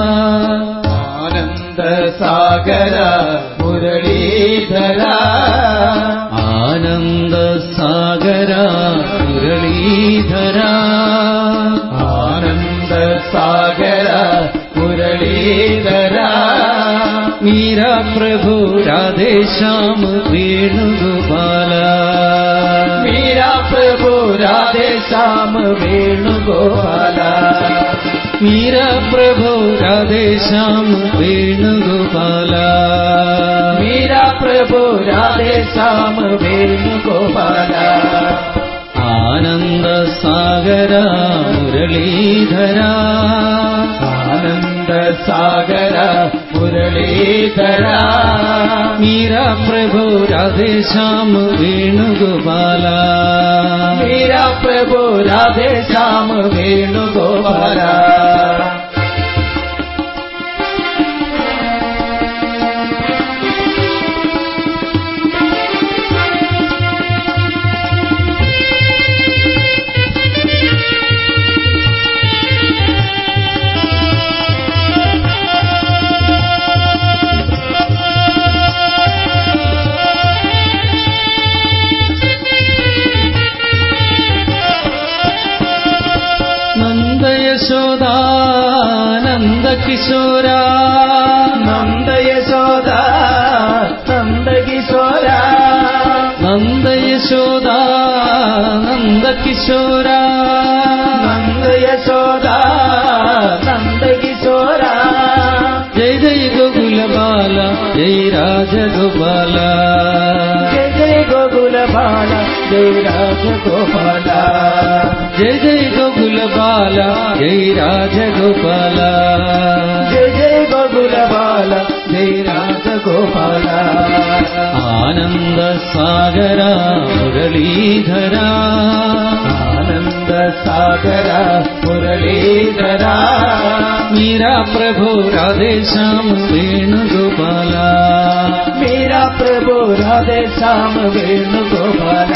ആനന്ദ സാഗര മുരളീധര ആനന്ദ സാഗര മുരളീധര ആനന്ദ സാഗര മുരളീധര മീരാ പ്രഭു രാധേശ്യാം വേണുഗോപാല മീരാ പ്രഭു രാധേശ്യാം വേണുഗോപാല മീരാ പ്രഭു രാധേശ്യാം വേണുഗോപാല മീരാ പ്രഭു രാധേശ്യാം വേണുഗോപാല ആനന്ദ സാഗര മുരളീധര ആനന്ദ സാഗര മുരളീധര മീരാ പ്രഭു രാധേശ്യാം വേണുഗോപാല മീരാ പ്രഭു രാധേശ്യാം വേണുഗോപാല നന്ദ കിശോര നന്ദ യശോദ നന്ദ കിശോര നന്ദ യശോദ നന്ദ കിശോര നന്ദ യശോദ നന്ദ കിശോര ജയ ജയ ഗോകുല ബാല ജയ രാജഗോപാല ജയ ജയ ഗോകുല ബാല ജയ രാജഗോപാല ജയ ജയ ഗോകുല ബാല ജയ രാജഗോപാല ജയ ജയ ഗോകുല ബാല ജയ രാജഗോപാല ആനന്ദ സാഗര മുരളീധര ആനന്ദ സാഗര മുരളീധര മീരാ പ്രഭു രാധേശ്യാം വേണുഗോപാല മീരാ പ്രഭു രാധേശ്യാം വേണുഗോപാല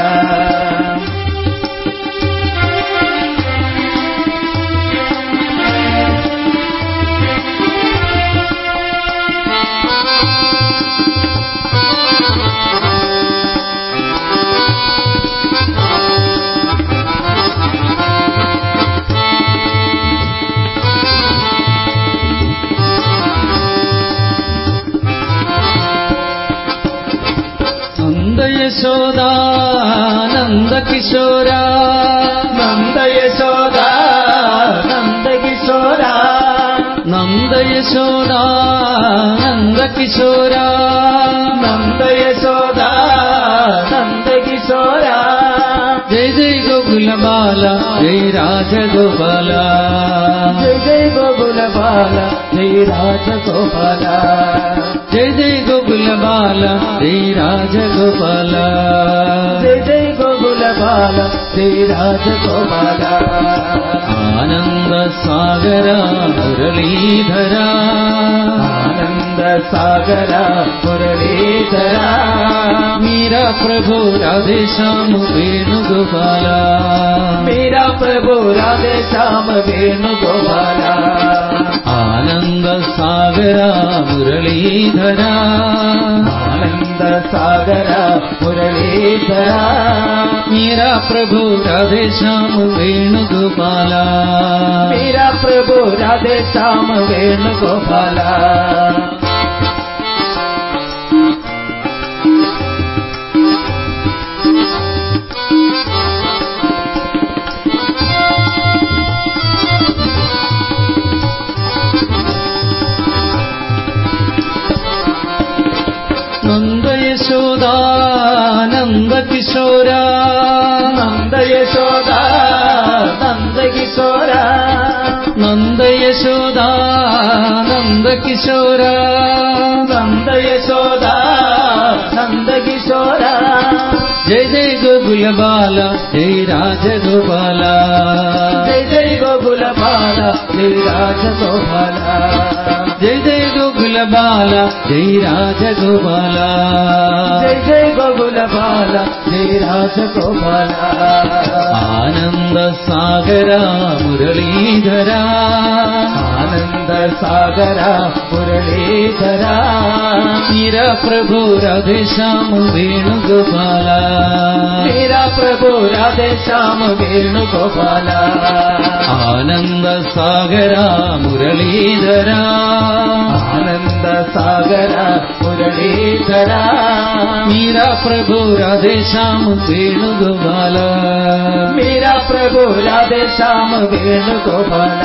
യശോദ നന്ദ കിശോര നന്ദ യശോദ നന്ദ കിശോര നന്ദ യശോദ നന്ദ കിശോര നന്ദ യശോദ നന്ദ കിശോര ജയ ജയ ഗോകുല ബാല ജയ രാജഗോപാല ജയ ജയ ഗോകുല ബാല ജയ രാജഗോപാല ജയ ജയ ഗോകുല ബാല ജയ രാജഗോപാല ജയ ജയ ഗോകുല ബാല ജയ രാജഗോപാല ആനന്ദ സാഗര മുരളീധര ആനന്ദ സാഗര മുരളീധര മീരാ പ്രഭു രാധേശ്യാം വേണുഗോപാല മീരാ പ്രഭു രാധേശ്യാം വേണുഗോപാല ആനന്ദ സാഗര മുരളീധര ആനന്ദ സാഗര മുരളീധര മീരാ പ്രഭു രാധേശ്യാം വേണുഗോപാല മീരാ പ്രഭു രാധേശ്യാം വേണുഗോപാല നന്ദ യശോദ നന്ദ കിശോര നന്ദ യശോദ നന്ദ കിശോര നന്ദ യശോദ നന്ദ കിശോര നന്ദ യശോദ നന്ദ കിശോര ജയ ജയ ഗോകുല ബാല ജയ രാജഗോപാല ജയ ജയ ഗോകുല ബാല ജയ രാജഗോപാല ജയ ജയ ഗോകുല ബാല ജയ രാജഗോപാല ജയ ജയ ഗോകുല ബാല ജയ രാജഗോപാല ആനന്ദ സാഗര മുരളീധര ആനന്ദ സാഗര മുരളീധര മീരാ പ്രഭു രാധേശ്യാം വേണുഗോപാല മീരാ പ്രഭു രാധേശ്യാം വേണുഗോപാല ആനന്ദ സാഗര മുരളീധര ആനന്ദ സാഗര മുരളീധര മീരാ പ്രഭു രാധേശ്യാം വേണുഗോപാല മീരാ പ്രഭു രാധേശ്യാം വേണുഗോപാല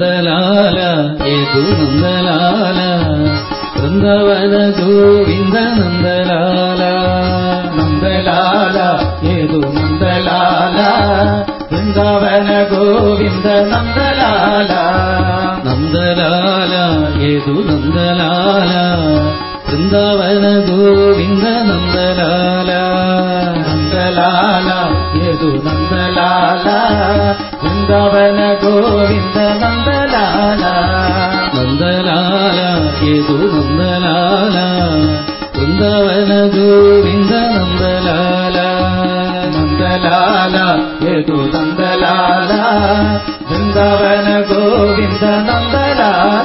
നന്ദലാല യേതു നന്ദലാല വൃന്ദാവന ഗോവിന്ദ നന്ദലാല നന്ദലാല യേതു നന്ദലാല വൃന്ദാവന ഗോവിന്ദ നന്ദലാല നന്ദലാല യേതു നന്ദലാല വൃന്ദാവന ഗോവിന്ദ നന്ദലാല നന്ദലാല യേതു നന്ദലാല വൃന്ദാവന ഗോവിന്ദ നന്ദലാല നന്ദലാല യേതു നന്ദലാല വൃന്ദാവന ഗോവിന്ദ നന്ദലാല നന്ദലാല യേതു നന്ദലാല വൃന്ദാവന ഗോവിന്ദ നന്ദലാല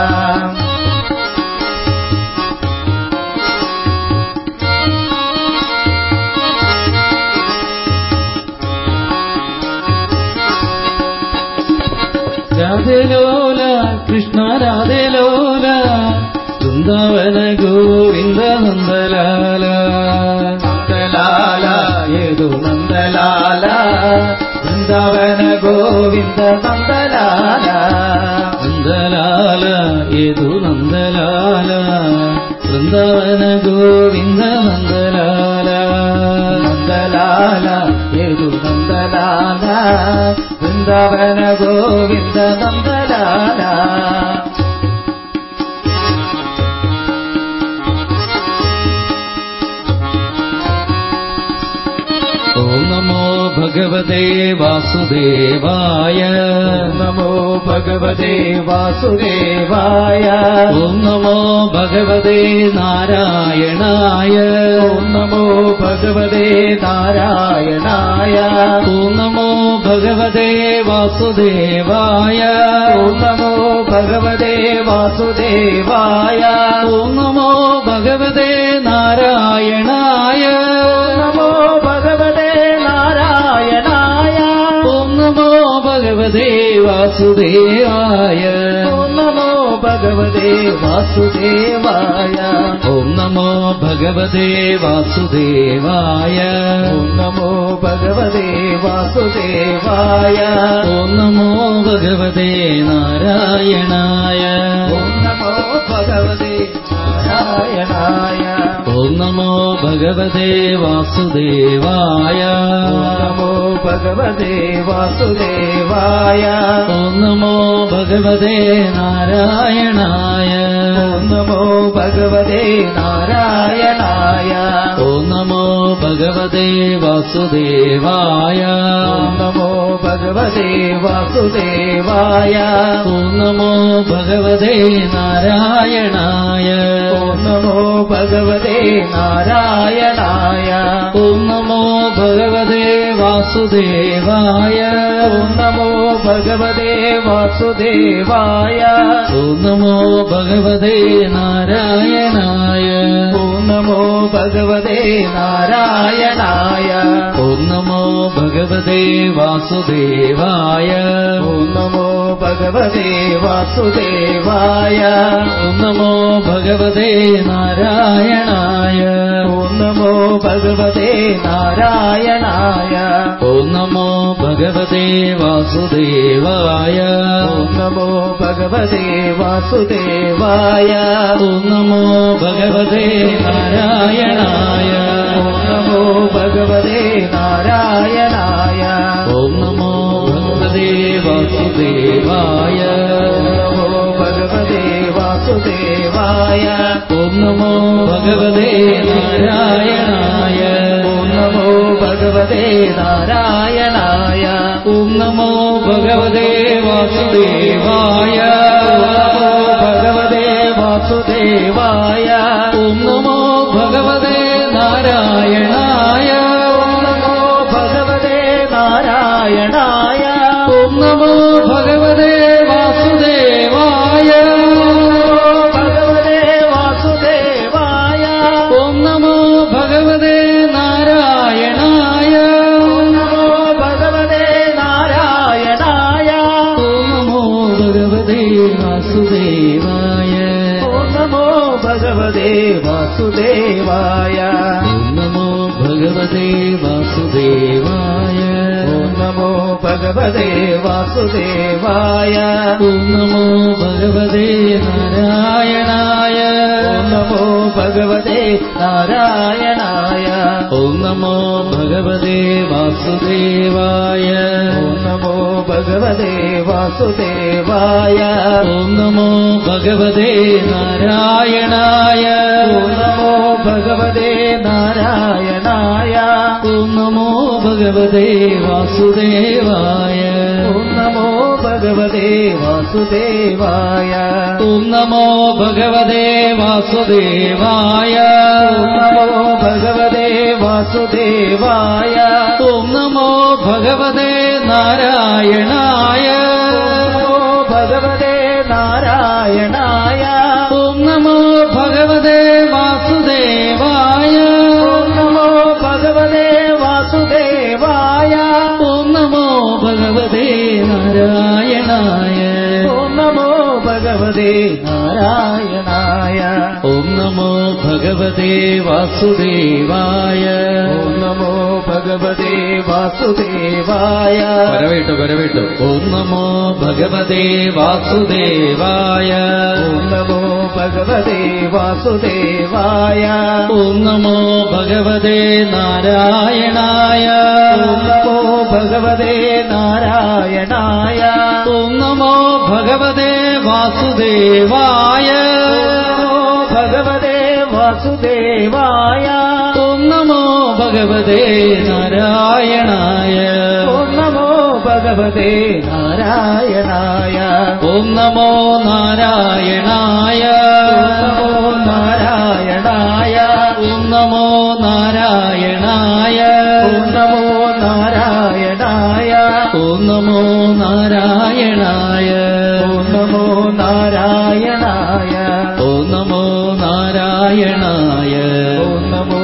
രാധലോല കൃഷ്ണ രാധലോല വൃന്ദാവന ഗോവിന്ദ നന്ദലാല നന്ദലാല യേതു നന്ദലാല വൃന്ദാവന ഗോവിന്ദ നന്ദലാല നന്ദലാല യേതു നന്ദലാല വൃന്ദാവന ഗോവിന്ദ നന്ദലാല നന്ദലാല യേതു നന്ദലാല വൃന്ദാവന ഗോവിന്ദ നന്ദലാല ഓം നമോ ഭഗവതേ വാസുദേവായ നമോ ഭഗവതേ വാസുദേവായ ഓം നമോ ഭഗവതേ നാരായണായ ഓം നമോ ഭഗവതേ നാരായണായ ഓം നമോ ഭഗവതേ വാസുദേവായ ഓം നമോ ഭഗവതേ വാസുദേവായ ഓം നമോ ഭഗവതേ നാരായണായ നമോ ഭഗവതേ നാരായണായ ഓം നമോ ഭഗവതേ വാസുദേവായ ഓം നമോ ഭഗവതേ വാസുദേവായ ഓം നമോ ഭഗവതേ വാസുദേവായ ഓം നമോ ഭഗവതേ വാസുദേവായ ഓം നമോ ഭഗവതേ നാരായണായ ഓം നമോ ഭഗവതേ നാരായണായ ഓം നമോ ഭഗവതേ വാസുദേവായ ഓം നമോ ഭഗവതേ വാസുദേവായ ഓം നമോ ഭഗവതേ നാരായണായ ഓം നമോ ഭഗവതേ നാരായണായ ഓം നമോ ഭഗവതേ വാസുദേവായ ഓം നമോ ഭഗവതേ വാസുദേവായ ഓം നമോ ഭഗവതേ നാരായണായ ഓം നമോ ഭഗവതേ നാരായണായ ഓം നമോ ഭഗവതേ വാസുദേവായ ഓം നമോ ഭഗവതേ വാസുദേവായ ഓം നമോ ഭഗവതേ നാരായണായ ഓം നമോ ഭഗവതേ നാരായണായ ഓം നമോ ഭഗവതേ വാസുദേവായ ഓം നമോ ഭഗവതേ വാസുദേവായ ഓം നമോ ഭഗവതേ നാരായണായ ഓം നമോ ഭഗവതേ നാരായണായ ഓം നമോ ഭഗവതേ വാസുദേവായ ഓം നമോ ഭഗവതേ വാസുദേവായ ഓം നമോ ഭഗവതേ നാരായണായ ഓം നമോ ഭഗവതേ നാരായണായ ഓം നമോ ഭഗവതേ വാസുദേവായ നമോ ഭഗവതേ വാസുദേവായ ഓം നമോ ഭഗവതേ നാരായണായ ഓം നമോ ഭഗവതേ നാരായണായ ഓം നമോ ഭഗവതേ വാസുദേവായ ഭഗവതേ വാസുദേവായ ഓം നമോ ഭഗവതേ നാരായണായ ഓം നമോ ഭഗവതേ നാരായണായ ഓം നമോ ഭഗവതേ വാസുദേവായ ഭഗവതേ വാസുദേവായ ഓം നമോ ഭഗവതേ നാരായണായ ഓം നമോ ഭഗവതേ നാരായണായ ഓം നമോ ഭഗവതേ വാസുദേവായ ഓം നമോ ഭഗവതേ വാസുദേവായ ഓം നമോ ഭഗവതേ വാസുദേവായ ഓം നമോ ഭഗവതേ വാസുദേവായ. ഓം നമോ ഭഗവതേ നാരായണായ. ഓം നമോ ഭഗവതേ നാരായണായ. ഓം നമോ ഭഗവതേ വാസുദേവായ. ഓം നമോ ഭഗവതേ വാസുദേവായ. ഓം നമോ ഭഗവതേ നാരായണായ. ഓം നമോ ഭഗവതേ നാരായണായ. ഓം നമോ ഭഗവതേ വാസുദേവായ. ഓം നമോ ഭഗവതേ വാസുദേവായ. ഓം നമോ ഭഗവതേ വാസുദേവായ. ഓം നമോ ഭഗവതേ വാസുദേവായ. ഓം നമോ ഭഗവതേ നാരായണായ. ഓം നമോ ഭഗവതേ നാരായണായ. ഓം നമോ ഭഗവതേ വാസുദേവായ. ഓം നമോ ഭഗവതേ വാസുദേവായ. ഓം നമോ ഭഗവതേ നാരായണായ. ഓം നമോ ഭഗവതേ നാരായണായ. ഓം നമോ ഭഗവതേ വാസുദേവായ. ഓം നമോ ഭഗവതേ വാസുദേവായ. വരവേട്ടു. ഓം നമോ ഭഗവതേ വാസുദേവായ. ഓം നമോ ഭഗവതേ വാസുദേവായ. ഓം നമോ ഭഗവതേ നാരായണായ. ഓം നമോ ഭഗവതേ നാരായണായ. ഓം നമോ ഭഗവതേ വാസുദേവായ. ഓം നമോ ഭഗവതേ വാസുദേവായ. ഓം നമോ ഭഗവതേ നാരായണായ. ഓം നമോ ഭഗവതേ നാരായണായ. ഓം നമോ നാരായണായ. ഓം നമോ നാരായണായ. ഓം നമോ നാരായണായ. ഓം നമോ നാരായണായ. ഓം നമോ നാരായണായ. ഓം നമോ നാരായണായ. ഓം നമോ നാരായണായ. ഓം നമോ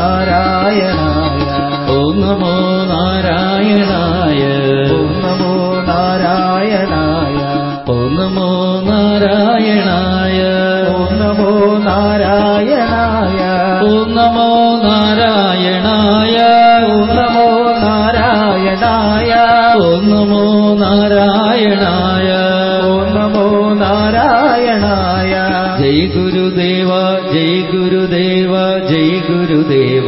നാരായണായ. ഓം നമോ നാരായണായ. ഓം നമോ നാരായണായ. ഓം നമോ നാരായണായ. ഓം നമോ നാരായണായ. ഓം നമോ നാരായണായ. ഓം നമോ നാരായണായ. ഓം നമോ നാരായണായ. ഓം നമോ നാരായണായ. ജയ് ഗുരുദേവ ജയ് ഗുരുദേവ ജയ് ഗുരുദേവ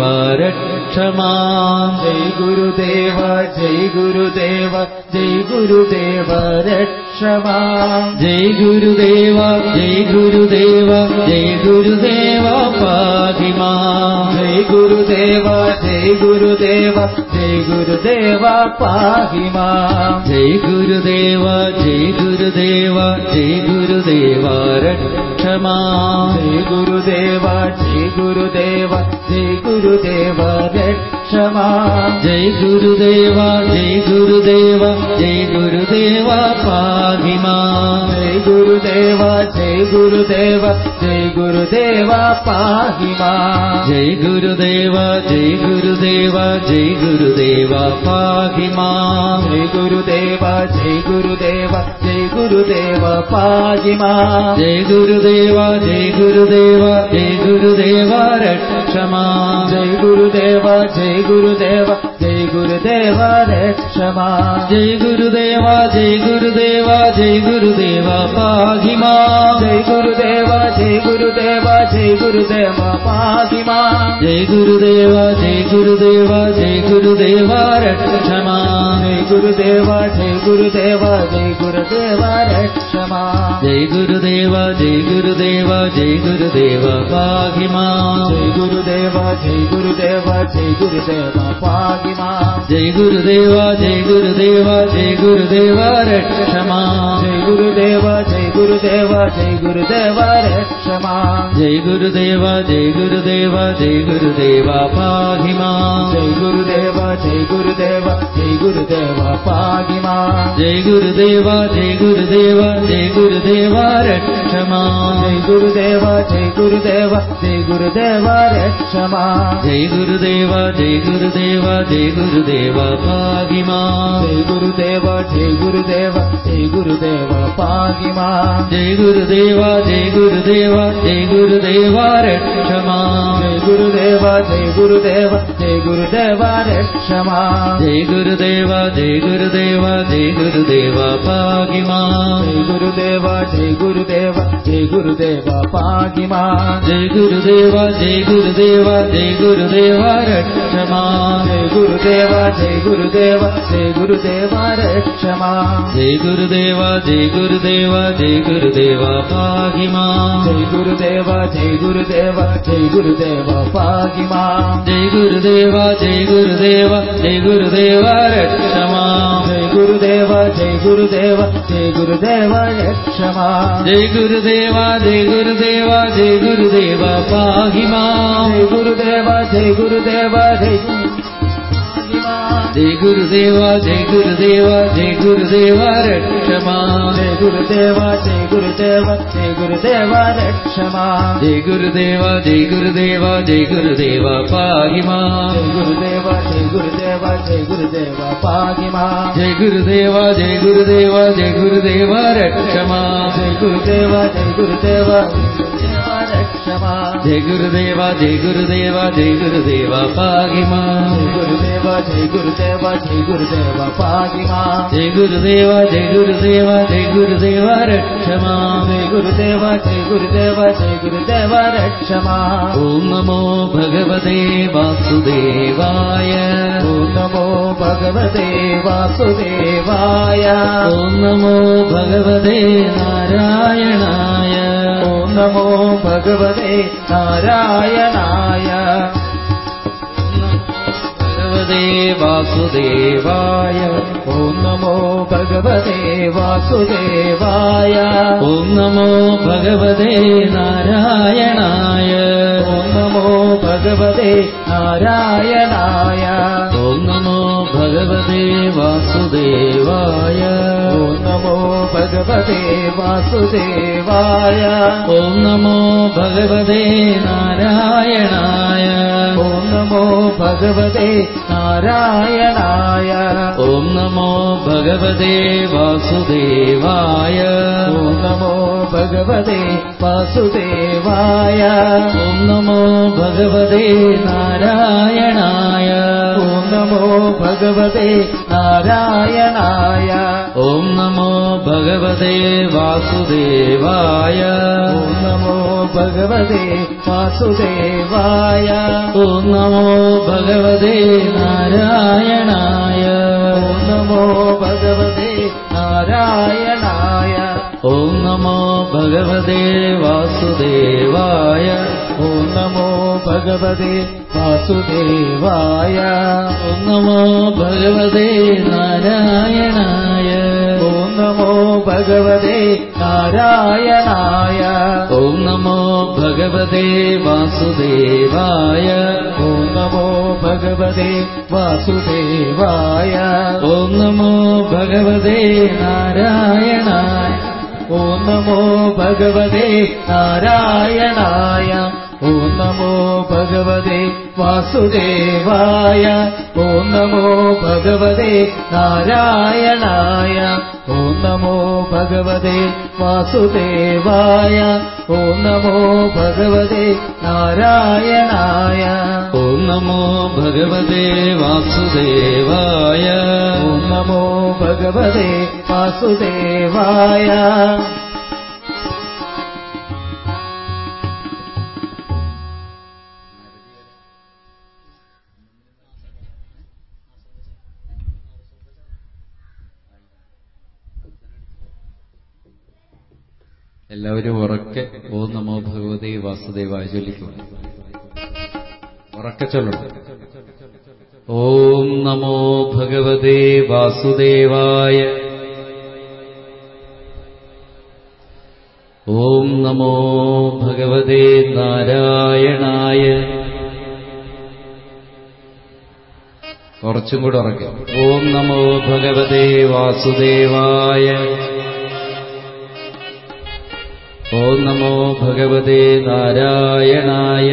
രക്ഷമാ. ജയ് ഗുരുദേവ ജയ് ഗുരുദേവ ജയ് ഗുരുദേവ രക്ഷമാ. ജയ് ഗുരുദേവ ജയ് ഗുരുദേവ ജയ് ഗുരുദേവ പാഹിമാ. ജയ് ഗുരുദേവ ജയ് ഗുരുദേവ ജയ് ഗുരുദേവ പാഹിമാ. ജയ് ഗുരുദേവ ജയ് ഗുരുദേവ ജയ് ഗുരുദേവ രക്ഷമാ. ജയ് ഗുരുദേവ ജയ് ഗുരുദേവ ജയ് ഗുരുദേവ രക്ഷമാ. ജയ് ഗുരുദേവ ജയ് ഗുരുദേവ ജയ് ഗുരുദേവ പാഹിമാ. ജയ് ഗുരുദേവ ജയ് ഗുരുദേവ ജയ് ഗുരുദേവ പാഹിമാ. ജയ് ഗുരുദേവ ജയ് ഗുരുദേവ ജയ് ഗുരുദേവ പാഹിമാ. ജയ് ഗുരുദേവ ജയ് ഗുരുദേവ ജയ് ഗുരുദേവ പാഹിമാ. ജയ് ഗുരുദേവ ജയ് ഗുരുദേവ ജയ് ഗുരുദേവ രക്ഷമാ. ജയ് ഗുരുദേവ ജയ് ഗുരുദേവ ജയ് ഗുരുദേവ രക്ഷമാ. ജയ് ഗുരുദേവ ജയ് ഗുരുദേവ ജയ് ഗുരുദേവ പാഹിമാ. ജയ് ഗുരുദേവ ജയ് ഗുരുദേവ ജയ് ഗുരുദേവ പാഹിമാ. ജയ് ഗുരുദേവ ജയ് ഗുരുദേവ ജയ് ഗുരുദേവ രക്ഷമാ. ജയ് ഗുരുദേവ ജയ് ഗുരുദേവ ജയ് ഗുരുദേവ രക്ഷമാ. ജയ് ഗുരുദേവ ജയ് ഗുരുദേവ ജയ് ഗുരുദേവ പാഹിമാ. ജയ് ഗുരുദേവ ജയ് ഗുരുദേവ ജയ് ഗുരുദേവ പാഹിമാ. ജയ് ഗുരുദേവ ജയ് ഗുരുദേവ ജയ് ഗുരുദേവ രക്ഷമാ. ജയ് ഗുരുദേവ ജയ് ഗുരുദേവ ജയ് ഗുരുദേവ രക്ഷമാ. ജയ് ഗുരുദേവ ജയ് ഗുരുദേവ ജയ് ഗുരുദേവ പാഹിമാ. ജയ് ഗുരുദേവ ജയ് ഗുരുദേവ ജയ് ഗുരുദേവ പാഹിമാ. ജയ് ഗുരുദേവ ജയ് ഗുരുദേവ ജയ് ഗുരുദേവ രക്ഷമാ. രക്ഷമാ ജയ് ഗുരുദേവ ജയ് ഗുരുദേവ ജയ് ഗുരുദേവ രക്ഷമാ ജയ് ഗുരുദേവ ജയ് ഗുരുദേവ ജയ് ഗുരുദേവ പാഹിമാ ജയ് ഗുരുദേവ ജയ് ഗുരുദേവ ജയ് ഗുരുദേവ പാഹിമാ ജയ് ഗുരുദേവ ജയ് ഗുരുദേവ ജയ് ഗുരുദേവ രക്ഷമാ ജയ് ഗുരുദേവ ജയ് ഗുരുദേവ ജയ് ഗുരുദേവ രക്ഷമാ ജയ് ഗുരുദേവ ജയ് ഗുരുദേവ ജയ് ഗുരുദേവ പാഹിമാ ജയ് ഗുരുദേവ ജയ് ഗുരുദേവ ജയ് ഗുരുദേവ പാഹിമാ ജയ് ഗുരുദേവ ജയ് ഗുരുദേവ ജയ് ഗുരുദേവ രക്ഷമാ ജയ് ഗുരുദേവ ജയ് ഗുരുദേവ ജയ് ഗുരുദേവ രക്ഷമാ ജയ് ഗുരുദേവ ജയ് ഗുരുദേവ ജയ് ഗുരുദേവ പാഹിമാ ജയ് ഗുരുദേവ ജയ് ഗുരുദേവ ജയ് ഗുരുദേവ പാഹിമാ ജയ് ഗുരുദേവ ജയ് ഗുരുദേവ ജയ് ഗുരുദേവ രക്ഷമാ ജയ് ഗുരുദേവ ജയ് ഗുരുദേവ ജയ് ഗുരുദേവ രക്ഷമാ ജയ് ഗുരുദേവ ജയ് ഗുരുദേവ ജയ് ഗുരുദേവ പാഹിമാ ജയ് ഗുരുദേവ ജയ് ഗുരുദേവ ജയ് ജയ് ഗുരുദേവ ജയ് ഗുരുദേവ ജയ് ഗുരുദേവ രക്ഷമാ ജയ് ഗുരുദേവ ജയ് ഗുരുദേവ ജയ് ഗുരുദേവ രക്ഷമാ ജയ് ഗുരുദേവ ജയ് ഗുരുദേവ ജയ് ഗുരുദേവ പാഹിമാ ജയ് ഗുരുദേവ ജയ് ഗുരുദേവ ജയ് ഗുരുദേവ പാഹിമാ ജയ് ഗുരുദേവ ജയ് ഗുരുദേവ ജയ് ഗുരുദേവ രക്ഷമാ ജയ് ഗുരുദേവ ജയ് ഗുരുദേവ രക്ഷമാ ജയ് ഗുരുദേവ ജയ് ഗുരുദേവ ജയ് ഗുരുദേവ പാഹിമാ ജയ് ഗുരുദേവ ജയ് ഗുരുദേവ ജയ് ഗുരുദേവ പാഹിമാ ജയ് ഗുരുദേവ ജയ് ഗുരുദേവ ജയ് ഗുരുദേവ രക്ഷമാ ജയ് ഗുരുദേവ ജയ് ഗുരുദേവ ജയ് ഗുരുദേവ രക്ഷമാ ഓം നമോ ഭഗവതേ വാസുദേവായ ഓം നമോ ഭഗവതേ വാസുദേവായ ഓം നമോ ഭഗവതേ നാരായണായ ഓം നമോ ഭഗവതേ നാരായണായ ഭഗവതേ വാസുദേവായ ഓം നമോ ഭഗവതേ വാസുദേവായ ഓം നമോ ഭഗവതേ നാരായണായ ഓം നമോ ഭഗവതേ നാരായണായ ഓം നമോ ഭഗവതേ വാസുദേവായ ഓം നമോ ഭഗവതേ വാസുദേവായ ഓം നമോ ഭഗവതേ നാരായണായ ഓം നമോ ഭഗവതേ നാരായണായ ഓം നമോ ഭഗവതേ വാസുദേവായ ഓം നമോ ഭഗവതേ വാസുദേവായ ഓം നമോ ഭഗവതേ നാരായണായ ഓം നമോ ഭഗവതേ നാരായണായ ഓം നമോ ഭഗവതേ വാസുദേവായ ഓം നമോ ഭഗവതേ വാസുദേവായ ഓം നമോ ഭഗവതേ നാരായണായ ഓം നമോ ഭഗവതേ നാരായണായ ഓം നമോ ഭഗവതേ വാസുദേവായ ഓം നമോ ഭഗവതേ വാസുദേവായ ഓം നമോ ഭഗവതേ നാരായണായ ഓം നമോ ഭഗവതേ നാരായണായ ഓം നമോ ഭഗവതേ വാസുദേവായ ഓം നമോ ഭഗവതേ വാസുദേവായ ഓം നമോ ഭഗവതേ നാരായണായ ഓം നമോ ഭഗവതേ നാരായണായ ഓം നമോ ഭഗവതേ വാസുദേവായ ഓം നമോ ഭഗവതേ നാരായണായ ഓം നമോ ഭഗവതേ വാസുദേവായ ഓം നമോ ഭഗവതേ നാരായണായ ഓം നമോ ഭഗവതേ വാസുദേവായ ഓം നമോ ഭഗവതേ വാസുദേവായ എല്ലാവരും ഉറക്കെ ഓം നമോ ഭഗവതേ വാസുദേവായ ചൊല്ലിക്കും. ഉറക്കെ ചൊല്ലണം. ഓം നമോ ഭഗവതേ വാസുദേവായ. ഓം നമോ ഭഗവതേ നാരായണായ. കുറച്ചും കൂടെ ഉറക്കെ. ഓം നമോ ഭഗവതേ വാസുദേവായ. ഓം നമോ ഭഗവതേ നാരായണായ.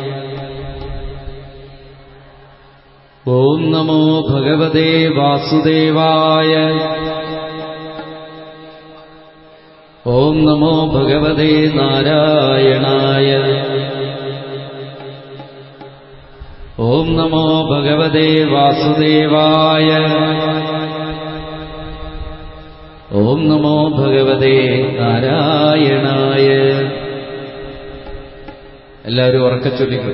ഓം നമോ ഭഗവതേ വാസുദേവായ. ഓം നമോ ഭഗവതേ നാരായണായ. ഓം നമോ ഭഗവതേ വാസുദേവായ. ഓം നമോ ഭഗവതേ നാരായണായ. എല്ലാവരും ഉറക്കെ ചൊല്ലിക്കോ.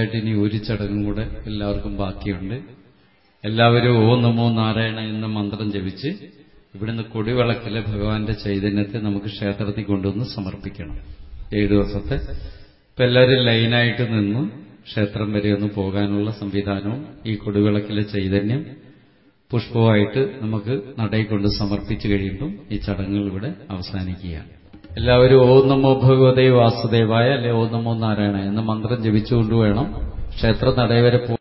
അടുത്തതായിട്ട് ഇനി ഒരു ചടങ്ങും കൂടെ എല്ലാവർക്കും ബാക്കിയുണ്ട്. എല്ലാവരും ഓം നമോ നാരായണ എന്ന മന്ത്രം ജപിച്ച് ഇവിടുന്ന് കൊടിവിളക്കിലെ ഭഗവാന്റെ ചൈതന്യത്തെ നമുക്ക് ക്ഷേത്രത്തിൽ കൊണ്ടുവന്ന് സമർപ്പിക്കണം. 7 ദിവസത്തെ. ഇപ്പം എല്ലാവരും ലൈനായിട്ട് നിന്ന് ക്ഷേത്രം വരെ ഒന്ന് പോകാനുള്ള സംവിധാനവും ഈ കൊടിവിളക്കിലെ ചൈതന്യം പുഷ്പമായിട്ട് നമുക്ക് നടയിൽ കൊണ്ട് സമർപ്പിച്ചു കഴിയുമ്പം ഈ ചടങ്ങുകൾ ഇവിടെ അവസാനിക്കുകയാണ്. എല്ലാവരും ഓം നമോ ഭഗവതേ വാസുദേവായ അല്ലെ ഓം നമോ നാരായണ എന്ന മന്ത്രം ജപിച്ചുകൊണ്ട് വേണം ക്ഷേത്ര നടയിൽ വരെ